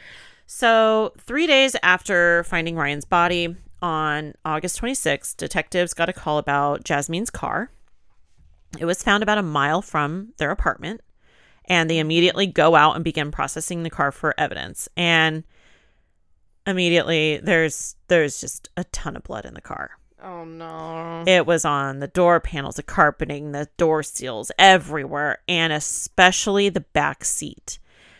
Speaker 1: So three days after finding Ryan's body, on August twenty-sixth, detectives got a call about Jasmine's car. It was found about a mile from their apartment, and they immediately go out and begin processing the car for evidence. And immediately, there's there's just a ton of blood in the car.
Speaker 2: Oh, no.
Speaker 1: It was on the door panels, the carpeting, the door seals, everywhere, and especially the back seat.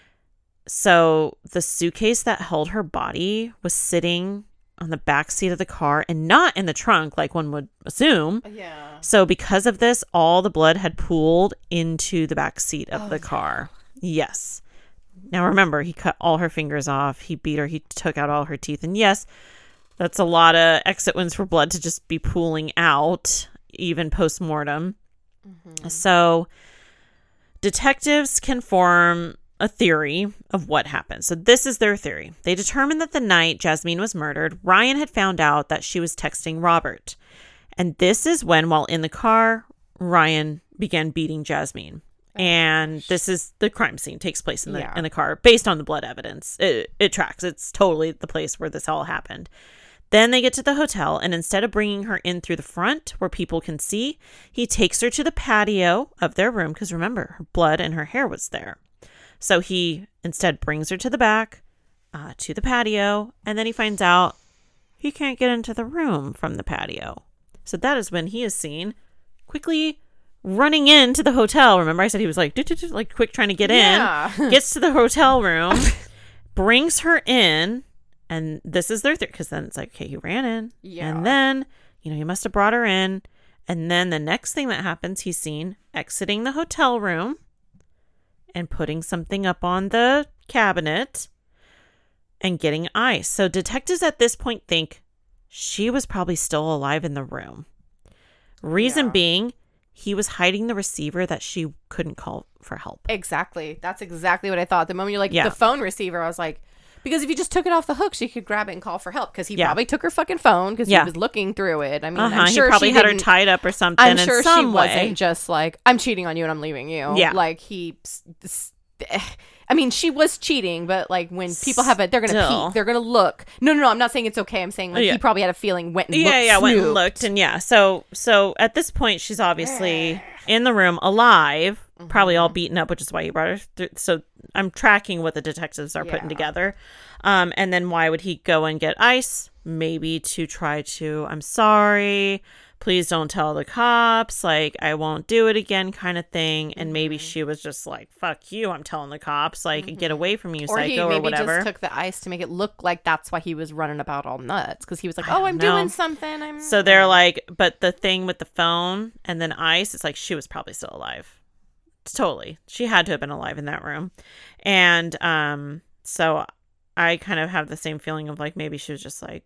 Speaker 1: So the suitcase that held her body was sitting on the back seat of the car and not in the trunk like one would assume.
Speaker 2: Yeah.
Speaker 1: So because of this, all the blood had pooled into the back seat of
Speaker 2: Oh,
Speaker 1: the car. Yes. Now remember, he cut all her fingers off. He beat her. He took out all her teeth. And yes, that's a lot of exit wounds for blood to just be pooling out, even post-mortem. Mm-hmm. So detectives can form a theory of what happened. So this is their theory. They determined that the night Jasmine was murdered, Ryan had found out that she was texting Robert. And this is when, while in the car, Ryan began beating Jasmine. And this is the crime scene, takes place in the
Speaker 2: Yeah.
Speaker 1: in the car based on the blood evidence. It, it tracks. It's totally the place where this all happened. Then they get to the hotel, and instead of bringing her in through the front where people can see, he takes her to the patio of their room because remember, her blood and her hair was there. So he instead brings her to the back, uh, to the patio, and then he finds out he can't get into the room from the patio. So that is when he is seen quickly running into the hotel. Remember I said he was like, like quick trying to get
Speaker 2: Yeah.
Speaker 1: in, gets to the hotel room, brings her in, and this is their theory, because then it's like, okay, he ran in,
Speaker 2: Yeah.
Speaker 1: and then, you know, he must have brought her in, and then the next thing that happens, he's seen exiting the hotel room and putting something up on the cabinet and getting ice. So detectives at this point think she was probably still alive in the room. Reason
Speaker 2: Yeah.
Speaker 1: being, he was hiding the receiver that she couldn't call for help.
Speaker 2: Exactly. That's exactly what I thought. The moment you're like,
Speaker 1: Yeah.
Speaker 2: the phone receiver, I was like, because if you just took it off the hook, she could grab it and call for help. Because he
Speaker 1: Yeah.
Speaker 2: probably took her fucking phone because
Speaker 1: Yeah.
Speaker 2: he was looking through it. I mean,
Speaker 1: Uh-huh.
Speaker 2: I'm sure
Speaker 1: he probably
Speaker 2: she
Speaker 1: had her
Speaker 2: didn't-
Speaker 1: tied up or something
Speaker 2: I'm sure
Speaker 1: in some
Speaker 2: she
Speaker 1: way.
Speaker 2: wasn't just like, I'm cheating on you and I'm leaving you.
Speaker 1: Yeah.
Speaker 2: Like he, I mean, she was cheating, but like when people have it, they're going to
Speaker 1: Still.
Speaker 2: peek. They're going to look. No, no, no. I'm not saying it's okay. I'm saying like
Speaker 1: Yeah.
Speaker 2: he probably had a feeling, went and
Speaker 1: yeah,
Speaker 2: looked,
Speaker 1: yeah, went and
Speaker 2: snooped.
Speaker 1: looked, and yeah. So, so at this point, she's obviously in the room, alive,
Speaker 2: Mm-hmm.
Speaker 1: probably all beaten up, which is why he brought her. Through. So I'm tracking what the detectives are putting
Speaker 2: Yeah.
Speaker 1: together. Um, and then why would he go and get ice? Maybe to try to, I'm sorry, please don't tell the cops. Like I won't do it again, kind of thing. And maybe
Speaker 2: Mm-hmm.
Speaker 1: she was just like, "Fuck you, I'm telling the cops. Like get away from you,
Speaker 2: Or he
Speaker 1: psycho,
Speaker 2: maybe
Speaker 1: or whatever."
Speaker 2: just took the ice to make it look like that's why he was running about all nuts. Because he was like,
Speaker 1: I
Speaker 2: oh,
Speaker 1: don't
Speaker 2: I'm
Speaker 1: know.
Speaker 2: doing something. I'm
Speaker 1: So they're like, but the thing with the phone and then ice, it's like she was probably still alive. Totally. She had to have been alive in that room. And um, so I kind of have the same feeling of like maybe she was just like,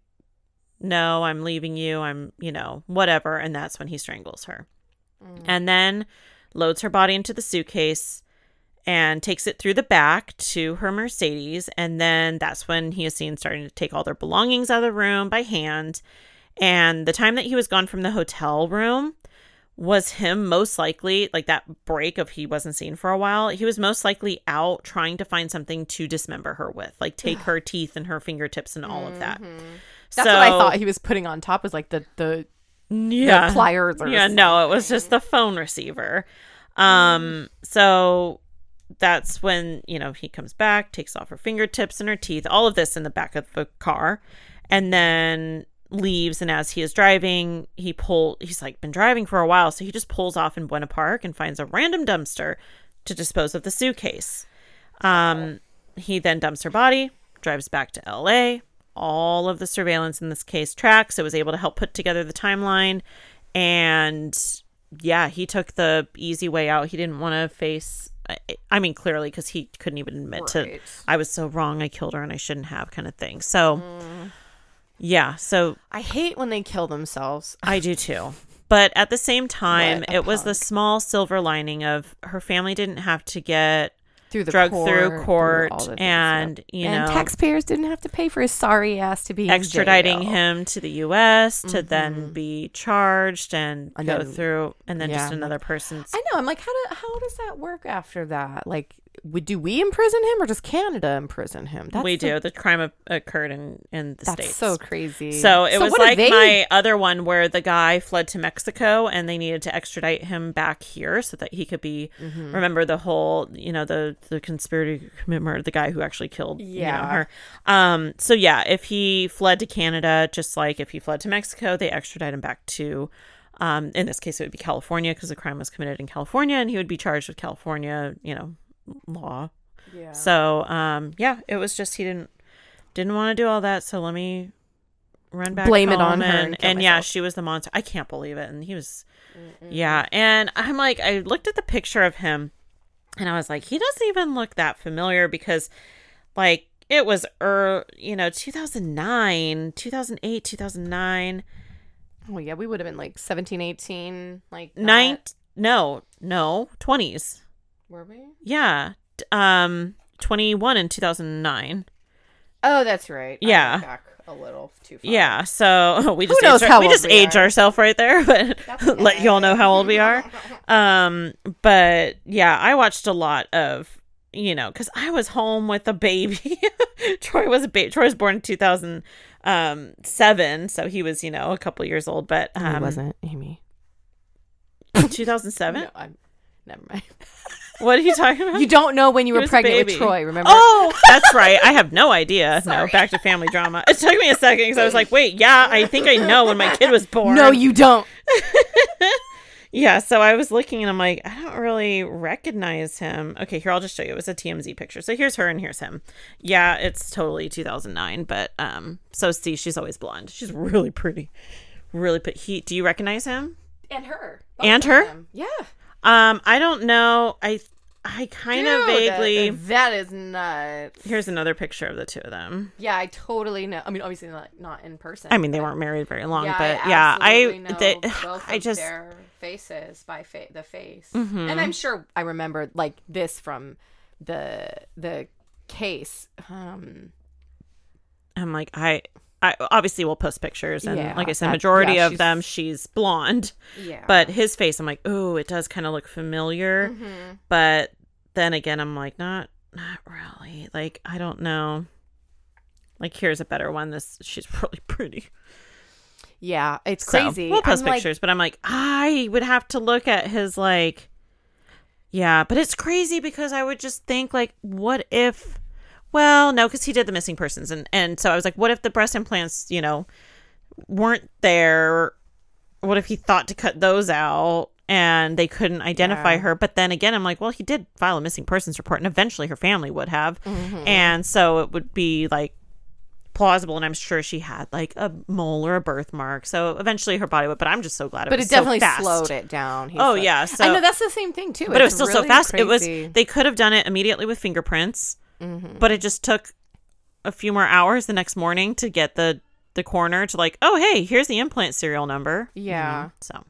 Speaker 1: no, I'm leaving you. I'm, you know, whatever. And that's when he strangles her.
Speaker 2: Mm.
Speaker 1: And then loads her body into the suitcase and takes it through the back to her Mercedes. And then that's when he is seen starting to take all their belongings out of the room by hand. And the time that he was gone from the hotel room was him most likely, like that break of he wasn't seen for a while, he was most likely out trying to find something to dismember her with, like take her teeth and her fingertips and all of that.
Speaker 2: That's
Speaker 1: so,
Speaker 2: what I thought he was putting on top was like the the,
Speaker 1: yeah,
Speaker 2: the pliers. Or
Speaker 1: yeah, no, it was just the phone receiver. Um, so that's when, you know, he comes back, takes off her fingertips and her teeth, all of this in the back of the car, and then leaves. And as he is driving, he pull he's like been driving for a while, so he just pulls off in Buena Park and finds a random dumpster to dispose of the suitcase. Um, he then dumps her body, drives back to L A. All of the surveillance in this case tracks. It was able to help put together the timeline. And yeah, he took the easy way out. He didn't want to face, I, I mean, clearly, because he couldn't even admit to,
Speaker 2: Right.
Speaker 1: I was so wrong, I killed her and I shouldn't have, kind of thing. So yeah, so
Speaker 2: I hate when they kill themselves.
Speaker 1: I do too. But at the same time,
Speaker 2: What a
Speaker 1: it was the
Speaker 2: punk.
Speaker 1: small silver lining of her family didn't have to get
Speaker 2: Through the
Speaker 1: drugged
Speaker 2: court,
Speaker 1: through court
Speaker 2: all the things,
Speaker 1: and,
Speaker 2: yep.
Speaker 1: you
Speaker 2: and
Speaker 1: know,
Speaker 2: taxpayers didn't have to pay for his sorry ass to be in
Speaker 1: extraditing
Speaker 2: jail.
Speaker 1: him to the U S to then be charged and
Speaker 2: And
Speaker 1: go
Speaker 2: then-
Speaker 1: through, and then
Speaker 2: yeah,
Speaker 1: just
Speaker 2: I'm
Speaker 1: another person's.
Speaker 2: I know. I'm like, how do how does that work after that? Like, we do we imprison him or does Canada imprison him? That's
Speaker 1: we
Speaker 2: the,
Speaker 1: do. The crime o- occurred in, in the
Speaker 2: that's
Speaker 1: States.
Speaker 2: so crazy.
Speaker 1: So it
Speaker 2: So
Speaker 1: was
Speaker 2: what do
Speaker 1: like
Speaker 2: they-
Speaker 1: my other one where the guy fled to Mexico and they needed to extradite him back here so that he could be,
Speaker 2: Mm-hmm.
Speaker 1: remember the whole, you know, the, the conspiracy murder, the guy who actually killed you know,
Speaker 2: Yeah.
Speaker 1: her. Um, so yeah, if he fled to Canada, just like if he fled to Mexico, they extradite him back to, um, in this case, it would be California because the crime was committed in California and he would be charged with California, you know, law.
Speaker 2: Yeah.
Speaker 1: So, um, yeah, it was just he didn't didn't want to do all that. So let me run back,
Speaker 2: Blame it
Speaker 1: home
Speaker 2: on her
Speaker 1: and,
Speaker 2: and kill
Speaker 1: and yeah,
Speaker 2: myself.
Speaker 1: she was the monster. I can't believe it. And he was, yeah. And I'm like, I looked at the picture of him, and I was like, he doesn't even look that familiar because, like, it was, er, you know, two thousand nine, two thousand eight, two thousand nine,
Speaker 2: Oh yeah, we would have been like seventeen, eighteen, like that.
Speaker 1: nine. No, no, twenties.
Speaker 2: Were we?
Speaker 1: Yeah, d- um, twenty-one in two thousand nine.
Speaker 2: Oh, that's right. I
Speaker 1: Yeah.
Speaker 2: went back a little too far.
Speaker 1: Yeah, so we just
Speaker 2: knows
Speaker 1: aged,
Speaker 2: how
Speaker 1: we
Speaker 2: old
Speaker 1: just
Speaker 2: we
Speaker 1: age
Speaker 2: are.
Speaker 1: ourselves right there, but
Speaker 2: That's
Speaker 1: let
Speaker 2: okay.
Speaker 1: y'all know how old we are. Um, but yeah, I watched a lot of, you know, because I was home with a baby. Troy was a baby. Troy was born in two thousand seven, so he was, you know, a couple years old. But um,
Speaker 2: It wasn't Amy.
Speaker 1: two thousand seven.
Speaker 2: No, I'm, never mind.
Speaker 1: What are you talking about?
Speaker 2: You don't know when you
Speaker 1: He
Speaker 2: were
Speaker 1: was a
Speaker 2: pregnant with
Speaker 1: baby.
Speaker 2: Troy, remember?
Speaker 1: Oh, that's right. I have no idea. No,
Speaker 2: Sorry.
Speaker 1: back to family drama. It took me a second because I was like, wait, yeah, I think I know when my kid was born.
Speaker 2: No, you don't.
Speaker 1: Yeah, so I was looking and I'm like, I don't really recognize him. Okay, here, I'll just show you. It was a T M Z picture. So here's her and here's him. Yeah, it's totally two thousand nine, but um, so see, she's always blonde. She's really pretty. Really pretty. He, do you recognize him?
Speaker 2: And her.
Speaker 1: And
Speaker 2: of
Speaker 1: her?
Speaker 2: them. Yeah.
Speaker 1: Um, I don't know. I I kind of
Speaker 2: Dude,
Speaker 1: vaguely.
Speaker 2: That is nuts.
Speaker 1: Here's another picture of the two of them.
Speaker 2: Yeah, I totally know. I mean, obviously not, not in person.
Speaker 1: I mean, they
Speaker 2: but-
Speaker 1: weren't married very long,
Speaker 2: Yeah,
Speaker 1: but
Speaker 2: I
Speaker 1: yeah,
Speaker 2: absolutely
Speaker 1: I
Speaker 2: know
Speaker 1: they,
Speaker 2: both
Speaker 1: I
Speaker 2: of
Speaker 1: just
Speaker 2: their faces by fa- the face,
Speaker 1: Mhm.
Speaker 2: and I'm sure I remember like this from the the case. Um,
Speaker 1: I'm like I. I obviously will post pictures, and
Speaker 2: Yeah,
Speaker 1: like I said,
Speaker 2: that-
Speaker 1: majority
Speaker 2: yeah,
Speaker 1: of them she's blonde.
Speaker 2: yeah,
Speaker 1: But his face, I'm like, oh, it does kind of look familiar.
Speaker 2: Mhm.
Speaker 1: But then again, I'm like, not, not really. Like, I don't know. Like, here's a better one. This, she's really pretty.
Speaker 2: yeah, it's
Speaker 1: So,
Speaker 2: crazy.
Speaker 1: we'll post
Speaker 2: I'm like,
Speaker 1: pictures, but I'm like, I would have to look at his like, yeah. But it's crazy because I would just think like, what if? Well, no, because he did the missing persons, and and so I was like, what if the breast implants, you know, weren't there? What if he thought to cut those out and they couldn't identify
Speaker 2: Yeah.
Speaker 1: her? But then again, I'm like, well, he did file a missing persons report, and eventually her family would have,
Speaker 2: Mhm.
Speaker 1: and so it would be like plausible, and I'm sure she had like a mole or a birthmark, so eventually her body would. But I'm just so glad it
Speaker 2: but
Speaker 1: was
Speaker 2: it definitely
Speaker 1: so fast.
Speaker 2: slowed it down. He
Speaker 1: Oh
Speaker 2: said.
Speaker 1: yeah, so
Speaker 2: I know that's the same thing too.
Speaker 1: but it was
Speaker 2: It's
Speaker 1: still so
Speaker 2: really
Speaker 1: fast. It was
Speaker 2: crazy.
Speaker 1: they could have done it immediately with fingerprints,
Speaker 2: Mhm.
Speaker 1: but it just took a few more hours the next morning to get the the coroner to like, oh hey, here's the implant serial number.
Speaker 2: Yeah.
Speaker 1: Mhm. So,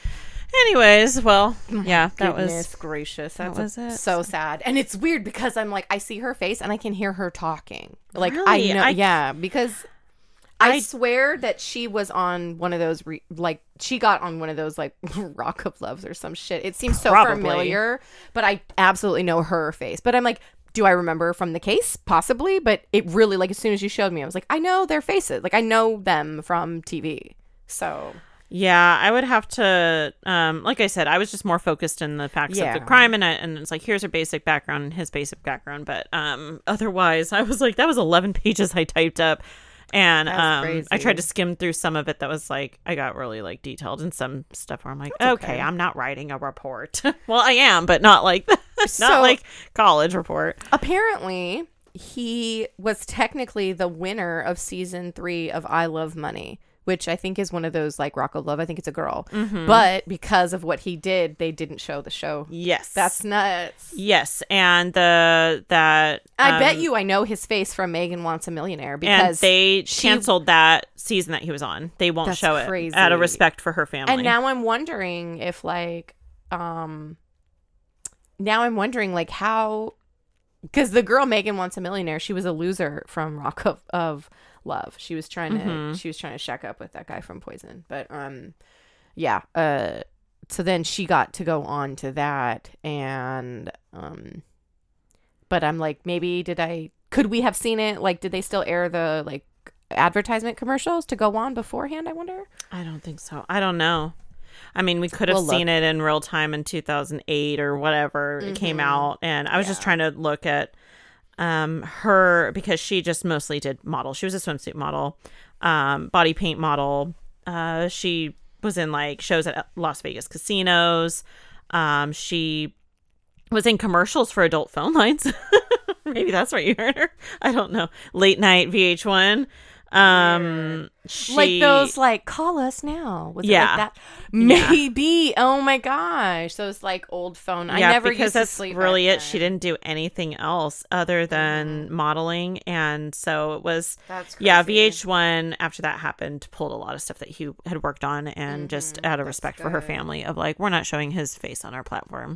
Speaker 1: anyways, well, yeah, that
Speaker 2: Goodness
Speaker 1: was
Speaker 2: gracious.
Speaker 1: that
Speaker 2: That's
Speaker 1: was it.
Speaker 2: so sad. And it's weird because I'm like, I see her face and I can hear her talking. Like,
Speaker 1: Really?
Speaker 2: I know.
Speaker 1: I-
Speaker 2: yeah. Because I,
Speaker 1: I-
Speaker 2: swear that she was on one of those, re- like, she got on one of those, like, Rock of Loves or some shit. It seems so
Speaker 1: Probably.
Speaker 2: familiar, but I absolutely know her face. But I'm like, do I remember from the case? Possibly. But it really, like, as soon as you showed me, I was like, I know their faces. Like, I know them from T V. So.
Speaker 1: Yeah, I would have to, um, like I said, I was just more focused in the facts
Speaker 2: Yeah.
Speaker 1: of the crime, and I, and it's like, here's her basic background, and his basic background, but um, otherwise, I was like, that was eleven pages I typed up, and
Speaker 2: That's
Speaker 1: um,
Speaker 2: crazy.
Speaker 1: I tried to skim through some of it that was like, I got really like detailed in some stuff where I'm like,
Speaker 2: That's
Speaker 1: okay,
Speaker 2: okay.
Speaker 1: I'm not writing a report. Well, I am, but not like, not
Speaker 2: So-
Speaker 1: like college report.
Speaker 2: Apparently, he was technically the winner of season three of I Love Money, which I think is one of those like Rock of Love. I think it's a girl.
Speaker 1: Mm-hmm.
Speaker 2: But because of what he did, they didn't show the show.
Speaker 1: Yes.
Speaker 2: That's nuts.
Speaker 1: yes, and the, that.
Speaker 2: I bet
Speaker 1: um,
Speaker 2: you I know his face from Megan Wants a Millionaire
Speaker 1: and
Speaker 2: because
Speaker 1: they
Speaker 2: she-
Speaker 1: canceled that season that he was on. They won't
Speaker 2: That's
Speaker 1: show it
Speaker 2: crazy.
Speaker 1: out of respect for her family.
Speaker 2: and now I'm wondering if like um now I'm wondering like how because the girl Megan Wants a Millionaire, she was a loser from Rock of, of Love. She was trying to
Speaker 1: Mhm.
Speaker 2: she was trying to shack up with that guy from Poison. But um yeah, uh so then she got to go on to that and um but I'm like, maybe did I, could we have seen it? Like, did they still air the like advertisement commercials to go on beforehand? I wonder.
Speaker 1: I don't think so. I don't know. I mean, we could have
Speaker 2: We'll
Speaker 1: seen
Speaker 2: look.
Speaker 1: it in real time in two thousand eight or whatever it came out. And I was just
Speaker 2: Yeah.
Speaker 1: trying to look at um, her because she just mostly did model. She was a swimsuit model, um, body paint model. Uh, she was in like shows at Las Vegas casinos. Um, she was in commercials for adult phone lines. Maybe that's where you heard her. I don't know. Late night V H one. Um, she,
Speaker 2: Like those, like, call us now. Was
Speaker 1: Yeah.
Speaker 2: it like that? Maybe. Oh my gosh. Those like old phone. I
Speaker 1: yeah,
Speaker 2: never
Speaker 1: because
Speaker 2: used to
Speaker 1: that's
Speaker 2: sleep.
Speaker 1: really
Speaker 2: back
Speaker 1: it. She
Speaker 2: then.
Speaker 1: didn't do anything else other than modeling, and so it was.
Speaker 2: That's
Speaker 1: Yeah,
Speaker 2: crazy.
Speaker 1: V H one after that happened pulled a lot of stuff that he had worked on, and just out of respect for her
Speaker 2: good.
Speaker 1: family, of like, we're not showing his face on our platform.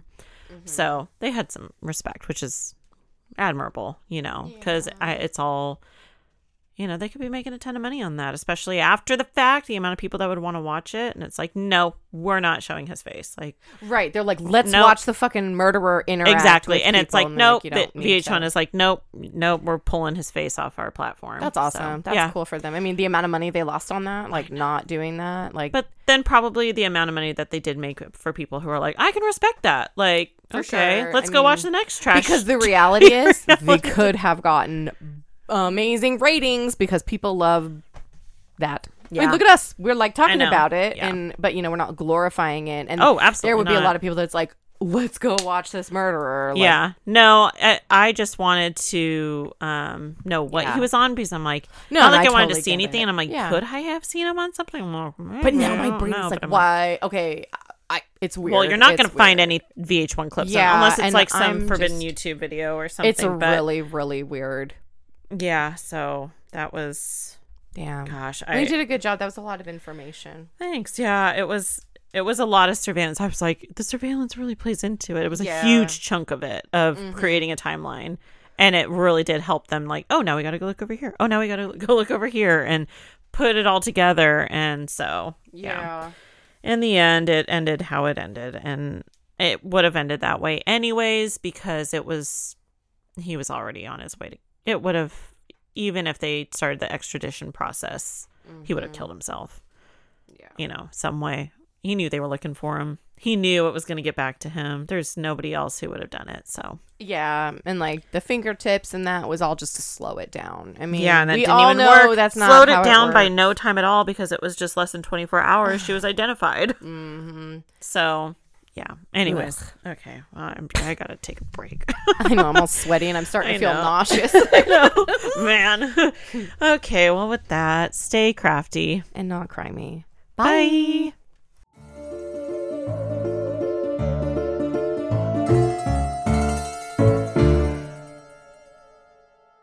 Speaker 1: So they had some respect, which is admirable, you know, because it's all. You know, they could be making a ton of money on that, especially after the fact, the amount of people that would want to watch it. And it's like, no, we're not showing his face. Like,
Speaker 2: Right. They're like, let's
Speaker 1: Nope.
Speaker 2: watch the fucking murderer interact.
Speaker 1: exactly.
Speaker 2: with
Speaker 1: And it's
Speaker 2: people,
Speaker 1: like,
Speaker 2: they're
Speaker 1: nope.
Speaker 2: you
Speaker 1: the
Speaker 2: don't need
Speaker 1: V H one
Speaker 2: to.
Speaker 1: is like, nope, nope, we're pulling his face off our platform.
Speaker 2: That's
Speaker 1: So,
Speaker 2: awesome. That's
Speaker 1: yeah.
Speaker 2: cool for them. I mean, the amount of money they lost on that, like not doing that, like
Speaker 1: But then probably the amount of money that they did make for people who are like, I can respect that. Like,
Speaker 2: For
Speaker 1: okay,
Speaker 2: sure.
Speaker 1: let's
Speaker 2: I
Speaker 1: go watch
Speaker 2: mean,
Speaker 1: the next trash.
Speaker 2: because the reality is they could have gotten amazing ratings because people love that. I
Speaker 1: Yeah.
Speaker 2: mean, look at us. We're like talking
Speaker 1: know.
Speaker 2: about it,
Speaker 1: Yeah.
Speaker 2: and but you know we're not glorifying it. And
Speaker 1: Oh, absolutely
Speaker 2: there would be a
Speaker 1: not.
Speaker 2: lot of people that's like, let's go watch this murderer. Like,
Speaker 1: yeah, no, I, I just wanted to um know what
Speaker 2: Yeah.
Speaker 1: he was on because I'm like,
Speaker 2: No,
Speaker 1: not
Speaker 2: and
Speaker 1: like I,
Speaker 2: I
Speaker 1: wanted
Speaker 2: totally
Speaker 1: to see
Speaker 2: get
Speaker 1: anything,
Speaker 2: it.
Speaker 1: and I'm like,
Speaker 2: Yeah.
Speaker 1: could I have seen him on something? I'm like,
Speaker 2: But now
Speaker 1: maybe, I
Speaker 2: my
Speaker 1: don't
Speaker 2: brain
Speaker 1: know,
Speaker 2: is like,
Speaker 1: but I'm
Speaker 2: why? Okay, I it's weird.
Speaker 1: Well, you're not
Speaker 2: It's
Speaker 1: going to find
Speaker 2: weird.
Speaker 1: any V H one clips
Speaker 2: Yeah,
Speaker 1: on, unless it's
Speaker 2: and
Speaker 1: like some
Speaker 2: I'm
Speaker 1: forbidden
Speaker 2: just-
Speaker 1: YouTube video or something.
Speaker 2: It's a
Speaker 1: but
Speaker 2: really, really weird.
Speaker 1: yeah. So that was,
Speaker 2: Damn.
Speaker 1: gosh,
Speaker 2: We
Speaker 1: I
Speaker 2: did a good job. That was a lot of information.
Speaker 1: thanks. Yeah, it was. It was a lot of surveillance. I was like, the surveillance really plays into it. It was a
Speaker 2: Yeah.
Speaker 1: huge chunk of it of
Speaker 2: Mhm.
Speaker 1: creating a timeline, and it really did help them. Like, oh, now we got to go look over here. Oh, now we got to go look over here, and put it all together. And so, yeah. In the end, it ended how it ended, and it would have ended that way anyways because it was he was already on his way to. It would have, even if they started the extradition process, he would have killed himself.
Speaker 2: Yeah.
Speaker 1: You know, some way. He knew they were looking for him. He knew it was going to get back to him. There's nobody else who would have done it. So
Speaker 2: Yeah, and like the fingertips and that was all just to slow it down. I mean,
Speaker 1: yeah, and that
Speaker 2: we
Speaker 1: didn't
Speaker 2: all
Speaker 1: even
Speaker 2: know
Speaker 1: work.
Speaker 2: that's not
Speaker 1: Slowed
Speaker 2: how
Speaker 1: it down by
Speaker 2: works.
Speaker 1: no time at all because it was just less than twenty-four hours. She was identified.
Speaker 2: Mhm.
Speaker 1: So yeah. Anyways, okay. Well, I'm, I gotta take a break.
Speaker 2: I know I'm all sweaty and I'm starting
Speaker 1: I
Speaker 2: to feel
Speaker 1: know.
Speaker 2: nauseous
Speaker 1: I know, man. Okay. Well, with that, stay crafty.
Speaker 2: and not crimey.
Speaker 1: Bye.